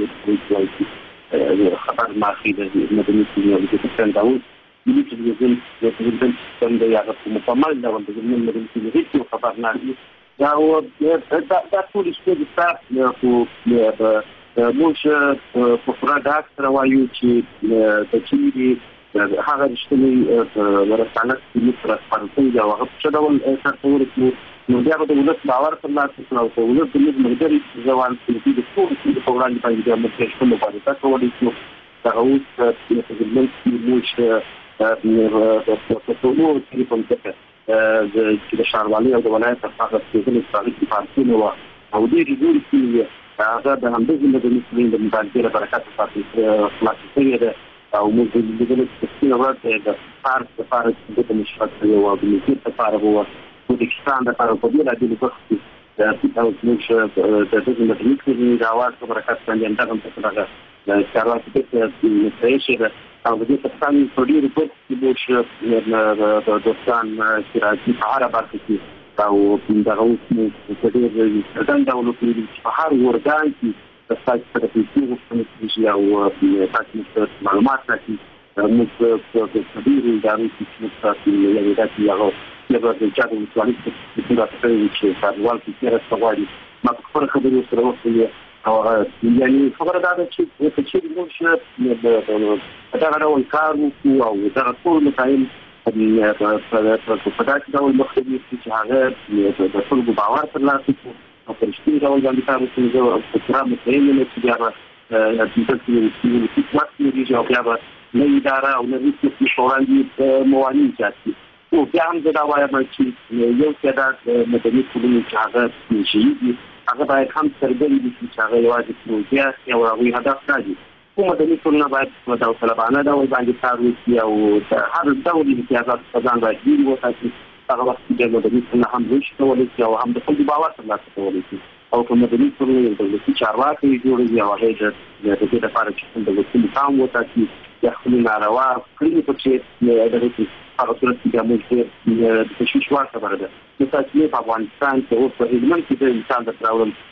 چې خبر ماخي د مدني ټولنې د څنګه او ملي ټلویزیون د پرېزیدنت څنګه یا په مکمل ډول د مدني ټولنې خبر نه دا ټول څه دي تاسو موږ په پوره ډاګ سره وایو چې د چیني هغه رښتینی ورسانه چې موږ راځو دا هغه څه ډول تاسو ورته نو بیا به د ولس باور ترلاسه کړو او ولس د موږ ملګري ځوان چې د ټول په وړاندې باندې موږ څه مبارزه کولی شو دا اوس چې په دې کې موږ په ټولو کې په مټه د شاروالي او د ولایت په هغه کې د تاریخي پارتونو او د ریډور کې هغه د همدغه مدني ټولنې د مبارزې برکت په خلاص شوی دی او موږ د دې په څیر د پارت د مشرف یو او د ملي لپاره وو د پاکستان د لپاره په دې راځي چې د موږ د دې مدني ټولنې د اواز په برکت باندې دا هم څه د کاروان کې د شي او د دې په څنګه په دې ریپورت کې د دوستان چې راځي په هر برخه کې او دا اوس په دې ځان دا ولوي په هر ورګان کې د سایت په دې کې او تاسو معلومات راکړي موږ په دې ډول چې تاسو یې راځي هغه د چارو مسوالې چې تاسو چې فعال کیږي راځي ما په خبرو سره وصلي او یعنی خبره ده چې موږ دا ډول کار وکړو او دا ټول مسایل په داسې ډول مخکې چې هغه د خلکو باور ترلاسه کړي او په رښتیني ډول باندې کار وکړي او په پوره مطمئنه چې بیا به د حکومت کېږي او بیا به نه اداره او نه هېڅ شوراندې موانع ایجاد کړي او بیا هم زه دا وایم چې یو تعداد مدني ټولنې چې هغه شهید دي هغه باید هم څرګند وي چې هغه یوازې پروژه یا هغوی هدف نه دي خو مدني ټولنه باید په داوطلبانه ډول باندې کار وکړي او د هر ډول امتیازاتو په ځان باید ډېر وساتي هغه وخت کې د مدني ټولنه هم ویش کولی شي او هم د خلکو باور ترلاسه کولی شي او که مدني ټولنه یو دولتي چارواکي جوړوي او هغه د دې لپاره چې دولتي مقام وساتي یا خپل ناروا کړنې په څېر دغه هغه صورت کې موږ د تشویش وړ خبره ده مثلا په افغانستان کې اوس په هلمند کې د انسان د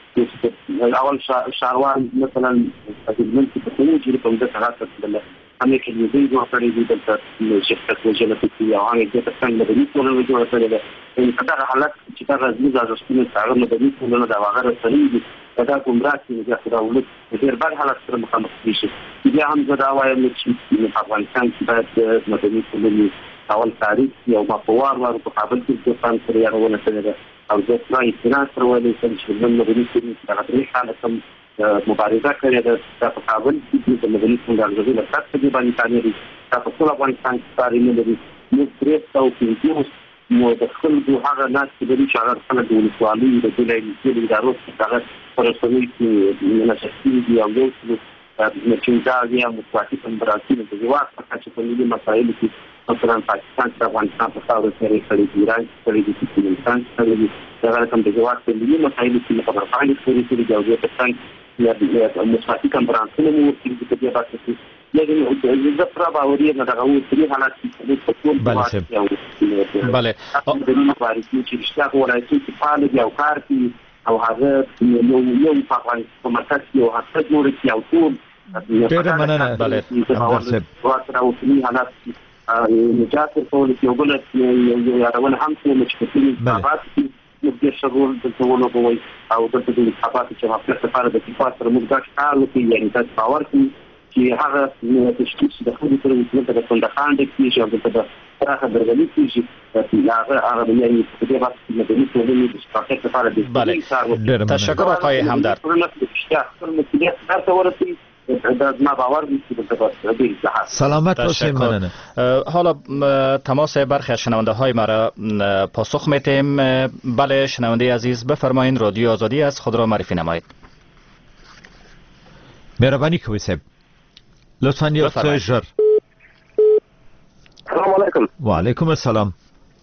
پراولم اول شاروان مثلا په هلمند کې په کومو چې په دغه حالت کې همې کې دې دوه کړي دي د شرکت وجنه کې او هغه د څنګه د دې ټولنې جوړه کړې ده په دغه حالت چې دا راځي د ځښتنې څنګه د دې ټولنې د واغره سړي دا کومرات چې د دولت ډېر بد حالت سره مخامخ دي بیا هم زه دا وایم چې په افغانستان کې باید مدني ټولنې اول تاریخ یو مفوار ورو په کابل کې د فن سره یارونه کړې ده او د اسلامي استناد سره ولې چې د مدني ټولنې د غوړې حالت مبارزه کړې ده په کابل کې د مدني ټولنې د لپاره چې باندې تعمیري په ټول افغانستان کې کاری نه لري نو پرې تاسو کې مو د خلکو هغه ناس چې د شهر خلک د ولسوالۍ د ټولنې د ادارو څخه پرسونی کې نه شي دی او یو څه چې دا یا متواتي کمبراتي د جواب په چې په دې مسایلو کې مثلا پاکستان د افغانستان په تاسو سره کړي دي ایران سره د پاکستان سره د هغه کوم د جواب په دې مسایلو کې په خبرې سره د جواب په څنګه یا متواتي کمبراتي نو چې په دې باندې یعنی د پرابا ورې نه دغه وو حالات چې په ټول بله د مبارزې چې رښتیا ولایت کې فعال دي او کار کوي او هغه یو په افغانستان مرکز کې او هڅه جوړه کوي او ټول ډېر مننه بله همدار صاحب ورته او په حالات نجات ورکول یو بل یو یارول هم چې په دې انتخابات کې د شغل د ټولو کوي او د دې انتخابات چې په لپاره د اتفاق سره موږ دا کار کوي یعنی تاسو باور کوي چې هغه تشکیل د خپل سره د کندهار د کیږي او د راخه درغلي کیږي هغه یعنی په دې وخت کې د دې ټولنې د استفاده لپاره بله تشکر آقای همدرد ما باور نیست سلامت باشید مننه. حالا تماس برخی از شنونده های ما را پاسخ میتیم. بله شنونده عزیز بفرمایید رادیو آزادی از خود را معرفی نمایید. مهربانی کوي صاحب لطفاً یو څه ژر. السلام علیکم. وعلیکم السلام.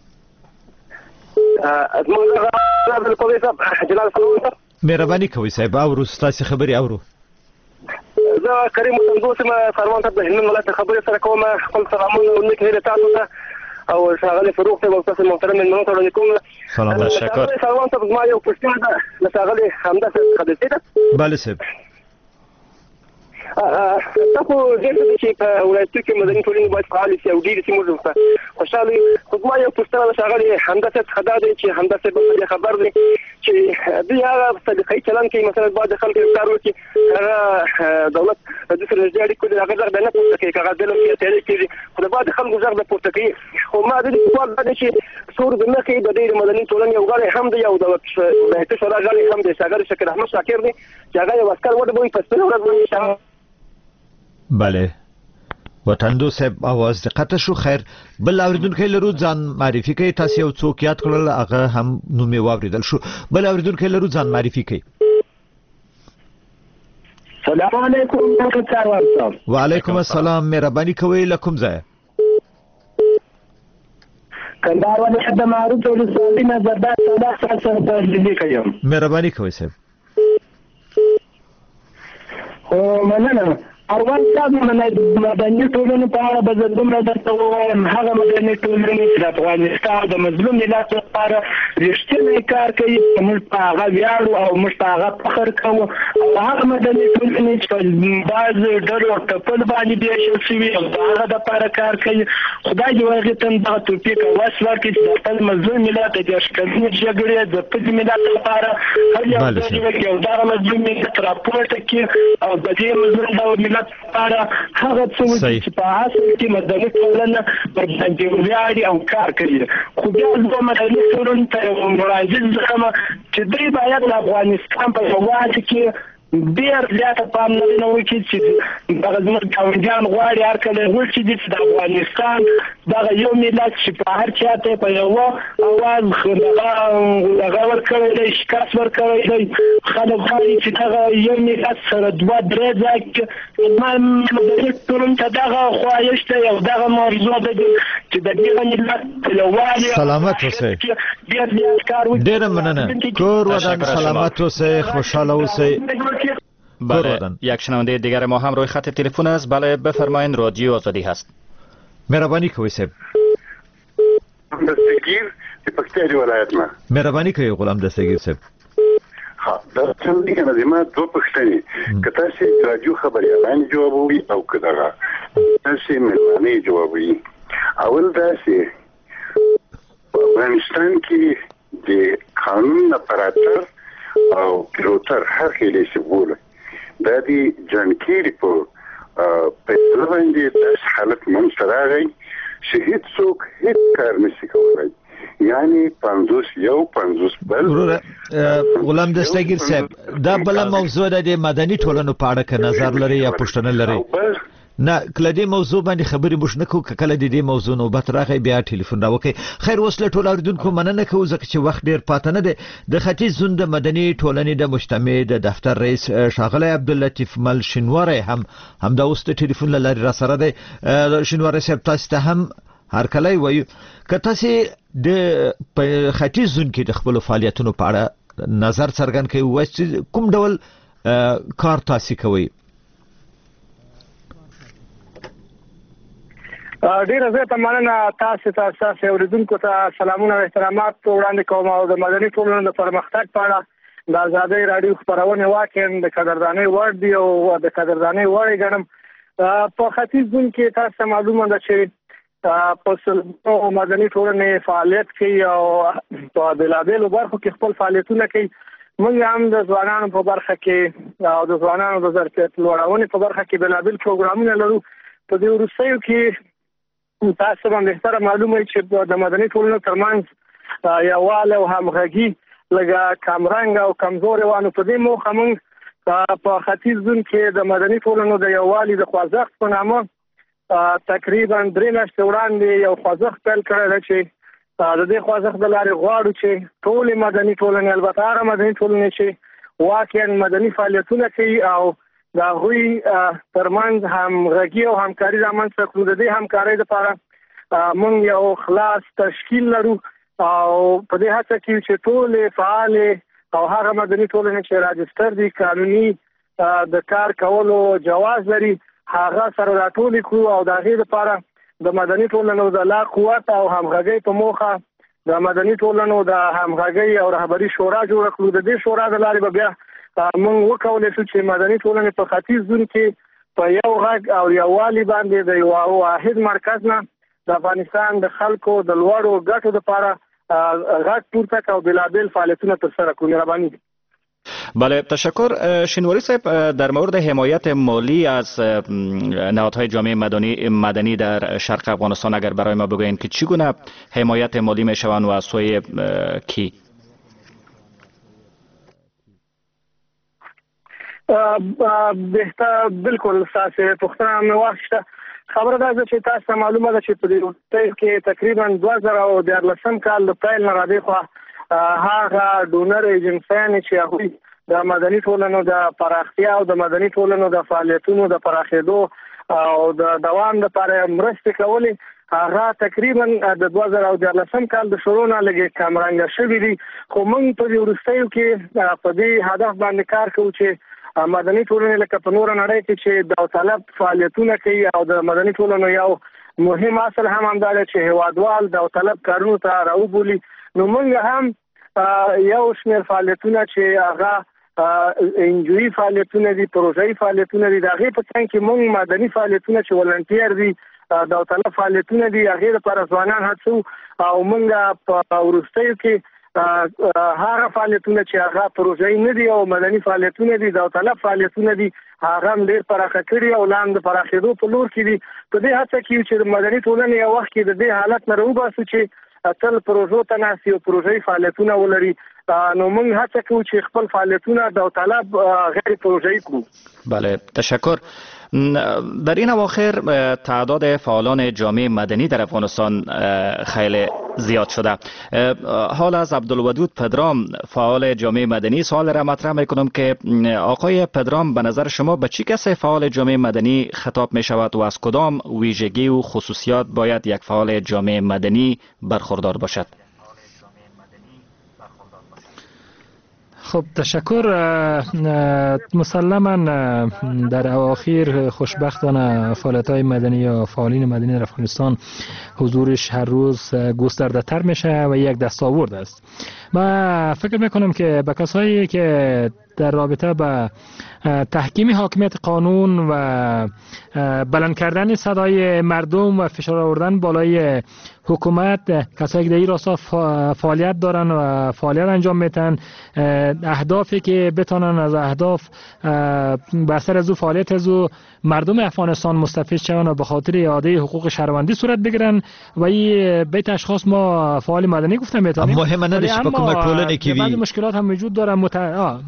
مهربانی کوي صاحب اورو ستاسو خبري اورو. زه کریم مندوس ما سروان ته د هلمند ولایت خبرې سره کوم خپل سلامونه او نیک هیله تاسو ته او شاغلي فروغ ته او تاسو محترم مېلمنو ته وړاندې کوم. سلام تشکر. سروان ته ما یو پوښتنه ده د شاغلي همدا څه خبرې ده. بله صاحب. تاسو دې چې په ولایت کې مدني ټولنې باید فعال شي او ډېر سیمو ته خوشاله خو ما یو پوښتنه ده شاغلي همدا څه خبره ده چې همدا څه به خبر دي چې دوی هغه طریقې چلن کوي مثلا بعض خلک کار وکړي هغه دولت د سره نږدې اړیکې د هغه د نه پورته کوي هغه د لومړي تیاری کوي خو د بعض خلکو ځغ د پورته کوي خو ما د دې سوال دا چې څور د نه کوي د دې مدني ټولنې یو غړی هم دی او د هیئت شورا غړی هم دی څنګه شکر احمد شاکر دی چې هغه یو عسكر وډ به په سپین ورځ باندې بله وطندو صاحب आवाज د قطع شو. خیر بل اوریدونکو لرو ځان معرفي کوي تاسو یو څوک یاد کړل هغه هم نومي واوریدل شو. بل اوریدونکو لرو ځان معرفي کوي. السلام علیکم ډاکټر ورسام. وعلیکم السلام مهرباني کوي لکم ځای کندهار ولایت د معروف ولسوالۍ نه زرداد ساده سره ترجمه کوم. مهرباني کوي صاحب. او مننه اول تاسو مدني ټولنې په اړه به زه دومره درته ووایم هغه مدني ټولنې چې د افغانستان د مظلوم ملت لپاره رښتینی کار کوي موږ په هغه ویاړو او موږ په هغه فخر کوو او هغه مدني ټولنې چې په بعض ډلو ټپل باندې بېشل شوي او د هغه دپاره کار کوي خدای دې هغې ته هم دغه توفیق او وس ورکړي چې د خپل مظلوم ملت د دېرش کلنې جګړې د پدې ملت لپاره هر یو ځای وکړي او دغه مظلوم ملت راپورته کړي او د دې مظلوم ملت لپاره هغه څه چې په اصل کې مدني ټولنه پر باندې ویاړي او کار کوي خو بیا زه مدني ټولنې ته یو وړاندیز کوم چې دوی باید د افغانستان په هېواد کې ډېر زیاته پاملرنه وکړي چې دغه زموږ ګاونډیان غواړي هر کله غوښتي دي چې د افغانستان دغه یو ملت چې په هر چا ته په یوه اواز دغه ورکوی دی شکست ورکوی دی خلک غواړي چې دغه یو ملت سره دوه درې ځای کې زما مدني ټولنې ته دغه خواهش دی او دغه موضوع ده چې د دغه ملت په یووالي سلامت اوسئ ډېر زیات کار وکړي. ډېره مننه کور ودان سلامت اوسئ خوشحاله اوسئ. بله یک شنونده دیگر ما هم روی خط تلفن است. بله بفرمایید رادیو آزادی هست. مهربانی کوي صاحب. دستگیر د پکتیا ولایت نه. مهربانی کوي غلام دستگیر صاحب. ها دا څنګه کنه زما دوه پښتني کته سي راجو خبري باندې جوابوي او کداغه تاسو مې جوابوي اول دا سي افغانستان کې د قانون اپراتور او پیلوټر هر خېلې سبول دا دی جنکيري په پېټل باندې د حالت منصراغي شهید څوک هیڅ کار نشي کولای یعنی 50 بل غلام دستگیر صاحب دا بل موضوع د مدني ټولنو په اړه کې نظر لري یا پوښتنه لري نه کله دې موضوع باندې خبرې مش نه کوو کله دې موضوع نوبت راغی بیا ټلیفون راوکړي. خیر اوس له ټول اوریدونکو مننه کوو ځکه چې وخت ډیر پاتې نه دی. د ختیځ زون د مدني ټولنې د مجتمع د دفتر رئیس ښاغلی عبداللطیف مل شینواری هم دا اوس د ټلیفون له لارې را سره دی. شینواری صاحب تاسو ته هم هرکلی وایو که تاسو د ختیځ زون کې د خپل فعالیتونو په اړه نظر څرګند کوي وایي کوم ډول کار تاسو کوي؟ ډیره زیاته مننه تاسو ته اوریدونکو ته سلامونه او احترامات وړاندې کوم او د مدني ټولنې د پرمختګ په اړه د آزادۍ راډیو خپرونه واقعا د قدردانۍ وړ دي او د قدردانۍ وړ ګڼم. په ختیځ زون کې تاسو معلومه ده چې په مدني ټولنې فعالیت کوي او په بېلابېلو برخو کې خپل فعالیتونه کوي. موږ هم د ځوانانو په برخه کې او د ځوانانو د ظرفیت لوړونې په برخه کې بېلابېل پروګرامونه لرو. په دې وروستیو کې تاسو باندې بهتره معلومه چې د مدني ټولنو ترمنځ یووالی او همغږي لږه کمرنګ او کمزورې وانه په دې موخه موږ په ختیځ زون کې د مدني ټولنو د یووالي د خوځښت په نامه تقریبا 3 میاشتې وړاندې یو خوځښت پیل کړی دی چې د دې خوځښت د لارې غواړو چې ټولې مدني ټولنې البته هغه مدني ټولنې چې واقعا مدني فعالیتونه کوي او د هغوی ترمنځ همغږي او همکاري رامنځته کړو. د دې همکارۍ لپاره موږ یو خلاص تشکیل لرو او په دې هڅه کې چې ټولې فعالې او هغه مدني ټولنې چې راجستر دي قانوني د کار کولو جواز لري هغه سره راټولې کړو او د هغې لپاره د مدني ټولنو د لا قوت او همغږۍ په موخه د مدني ټولنو د همغږۍ او رهبري شورا جوړه کړو. د دې شورا د لارې به بیا موږ وکولی شو چې مدني ټولنې په ختیځ زون کې په یو غږ او یووالي باندې د یو واحد مرکز نه د افغانستان د خلکو د لوړو ګټو لپاره غږ پورته کړ او بلابل فعالیتونه ترسره کړو. مهرباني. بله، تشکر. شینواری صاحب، در مورد حمایت مالی از نهادهای جامعه مدنی در شرق افغانستان اگر برای ما بگوین که چگونه حمایت مالی میشوند و از سوی کی؟ بهتر بالکل تاسو پوښتنه مې واخیسته. خبره ده چې تاسو معلومه ده چې په دې وخت کې تقریبا 2014 کال د پیل نه راځي خو هغه ډونر ایجنسیانې چې هغوی د مدني ټولنو د پراختیا او د مدني ټولنو د فعالیتونو د پراخېدو او د دوام لپاره مرستې کولې، هغه تقریبا د 2014 کال د شروع نه لږ کمرنګ شوي دي. خو موږ په دې وروستیو کې په دې هدف باندې کار کوو چې مدني ټولنې لکه په نور نړۍ کې چې داوطلب فعالیتونه کوي او د مدني ټولنو یو مهم اصل هم همدا دی چې هیوادوال داوطلب کارونو ته راوبولي. نو موږ هم یو شمېر فعالیتونه چې هغه انجویي فعالیتونه دي، پروژه‌ایي فعالیتونه دي، د هغې په څنګ کې موږ مدني فعالیتونه چې ولنټیر دي، داوطلب فعالیتونه دي، هغې لپاره ځوانان هڅو او موږ په وروستیو کې هغه فعالیتونه چې هغه پروژه‌ایي نه دي او مدني فعالیتونه دي، داوطلب فعالیتونه دي، هغه هم ډېر پراخه کړي او لا هم د پراخېدو په لور کې دي. په دې هڅه کې چې د مدني ټولنې یو وخت کې د دې حالت نه راوباسو چې تل پروژو ته ناست او پروژه‌ایي فعالیتونه ولري. نو موږ هڅه کوو چې خپل فعالیتونه داوطلب غیر پروژه‌ایي کړو. بله، تشکر. در این اواخر تعداد فعالان جامعه مدنی در افغانستان خیلی زیاد شده. حال از عبدالودود پدرام، فعال جامعه مدنی، سوال را مطرح میکنم که آقای پدرام، به نظر شما به چه کسی فعال جامعه مدنی خطاب می شود و از کدام ویژگی و خصوصیات باید یک فعال جامعه مدنی برخوردار باشد؟ خب تشکر. مسلما در اواخر خوشبختانه فعالیت‌های مدنی یا فعالین مدنی در افغانستان حضورش هر روز گسترده تر میشه و یک دستاورد است. من فکر میکنم که به کسایی که در رابطه با تحکیم حاکمیت قانون و بلند کردن صدای مردم و فشار آوردن بالای حکومت، کسایی که در این راستا فعالیت دارن و فعالیت انجام میتن، اهدافی که بتونن از اهداف به اثر از فعالیت از مردم افغانستان مستفید شون و به خاطر اعاده حقوق شهروندی صورت بگیرن و این بیت اشخاص ما فعال مدنی گفتم میتونیم. مهمه نداشت په کومه ټولنه کې بعضی مشکلات هم وجود داره.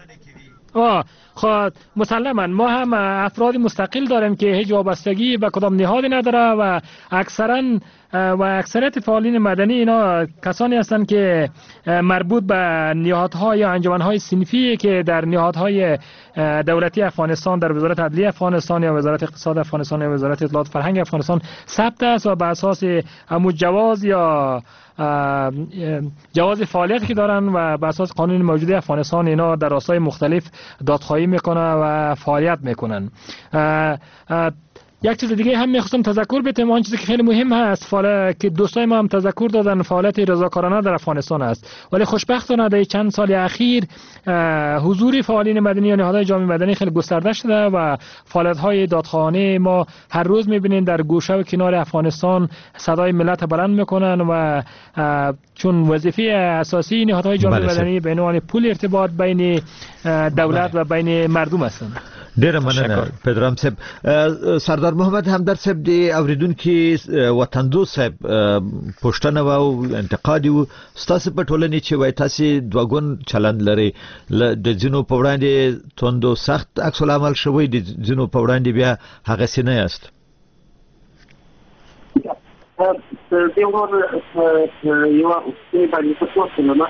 خب مسلما ما هم افراد مستقل داریم که هیچ وابستگی به کدام نهادی نداره و اکثریت فعالین مدنی اینا کسانی هستند که مربوط به نهادها یا انجمنهای صنفی که در نهادهای دولتی افغانستان، در وزارت عدلیه افغانستان یا وزارت اقتصاد افغانستان یا وزارت اطلاعات فرهنگ افغانستان ثبت است و بر اساس جواز یا جواز فعالیت که دارن و بر اساس قانون موجود افغانستان اینا در راستای مختلف دادخواهی میکنن و فعالیت میکنن. یک چیز دیگه هم میخواستم تذکر بدم، آن چیزی که خیلی مهم هست که دوستای ما هم تذکر دادن، فعالیت رضاکارانه در افغانستان است، ولی خوشبختانه در چند سال اخیر حضور فعالین مدنی یا نهادهای جامعه مدنی خیلی گسترده شده و فعالیت‌های دادخواهانه ما هر روز می‌بینید در گوشه و کنار افغانستان صدای ملت بلند میکنن و چون وظیفه اساسی نهادهای جامعه مدنی به عنوان پل ارتباط بین دولت و بین مردم هستند. ډیره مننه پدرام صاحب. سردار محمد همدرد صاحب دی اوریدونکو وطندو صاحب پوښتنه او انتقاد و ستاسو په ټولنه چې وای تاسو دوګون چلند لري د جنو په وړاندې توندو سخت عکس العمل شوی د جنو په وړاندې بیا هغه سینه است. یو باندې تاسو نه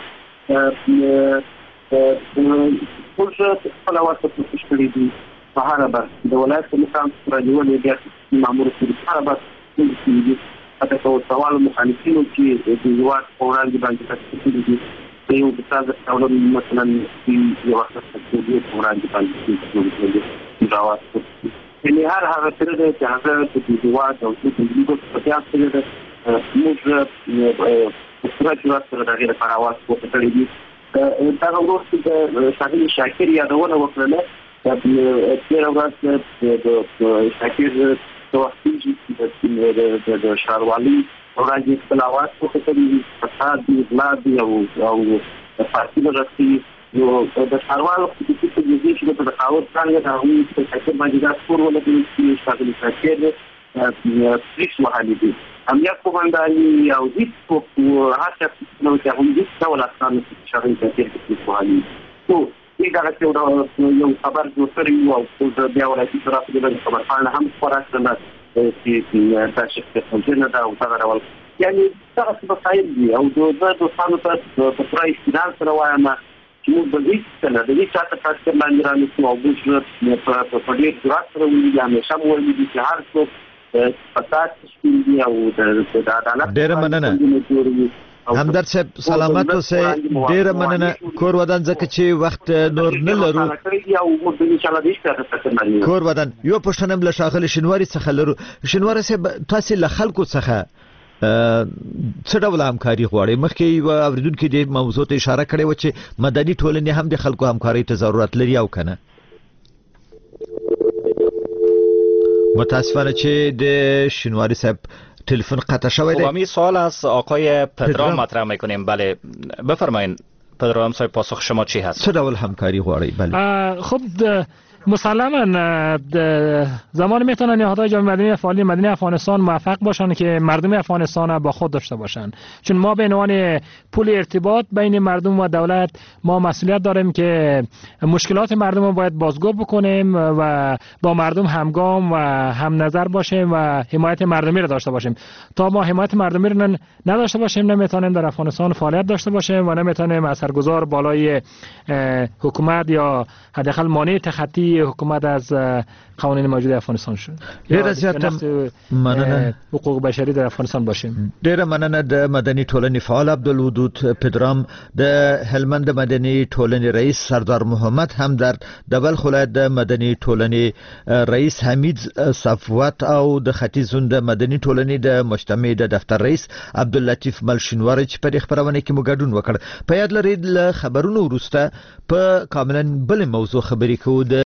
پوجا په لواسه پوښتنه کړې دي په هغه بس د ولایت مقام سره نیولې بیا مامور په هغه بس چې تاسو سوال مخالفینو چې د یوات اورانګ باندې تاسو دي یو د تاسو ډول مثلا یو وخت چې د اورانګ باندې دا یعنی هر هغه تر چې هغه د یوات او د یو په تاسو سره موږ په سره دغه لپاره واس کوو دي. دا وروسته د شاهین شاکر یادونه وکړه د تیر ورځ د شاکر توحیدي د شاروالي وړاندې اختلافات وکړي فساد دی بلاد او پارتي لري نو د سروال په دې کې چې د تقاوت څنګه د هغوی په شکل باندې دا سپور ولګي چې شاګل ساتي فریش وهالي دي امنیت قومنداني او هیڅ په هڅه نو چې هم هیڅ ډول اسانه شاګل ساتي فریش وهالي نو دا یو خبر جوړ کړی او د بیا ولایتي طرف د خبرخانه هم خبره کړه چې تاسو څه څنګه دا او څنګه ول یعنی تاسو په فایل دی او د دوستانو په پرای استدلال سره وایم چې موږ د دې څخه د دې چاته تاسو باندې رانیسو او موږ په دې جرأت سره ویل همیشه مو ویل چې هر څوک پاتات شي او د عدالت ډېر مننه همدرد صاحب سلامت اوسئ ډېر مننه کور ودان ځکه چې وخت نور نه لرو کور ودان یو پښتنه له شاغل شنواری څخه لرو شنواری صاحب تاسو له خلکو څخه څه ډول همکاري غواړي مخکې یو اوریدونکو د موضوع ته اشاره کړې و چې مدني ټولنې هم د خلکو همکاري ته ضرورت لري او کنه متاسفانه چې د شنواری صاحب تلفن قطع شوی دی. همین سوال از آقای پدرام مطرح میکنیم. بله بفرمایید پدرام صاحب پاسخ شما چی هست؟ چه دول همکاری غواړي؟ بله خب مسلما زمان میتونن نهادهای جامعه مدنی و فعالین مدنی افغانستان موفق باشن که مردم افغانستان با خود داشته باشن، چون ما به عنوان پل ارتباط بین مردم و دولت ما مسئولیت داریم که مشکلات مردم رو باید بازگو بکنیم و با مردم همگام و هم نظر باشیم و حمایت مردمی رو داشته باشیم. تا ما حمایت مردمی رو نداشته باشیم نمیتونیم در افغانستان فعالیت داشته باشیم و نمیتونیم اثرگذار بالای حکومت یا حداقل مانع تخطی حکومت از قوانین موجود افغانستان شد. ډیر زیات مننه حقوق بشری در افغانستان باشیم. ډیر مننه د مدني ټولنې فعال عبدالودود پدرام، د هلمند مدني ټولنې رئیس سردار محمد همدرد، د بلخ ولایت د مدني ټولنې رئیس حمید صفوت او د ختیځ د مدني ټولنې د مجتمع د دفتر رئیس عبداللطیف ملشنواری چې په خبرونه کې مو ګډون وکړ. په یاد لرئ له خبرونو وروسته په کاملا بل موضوع خبرې کوو.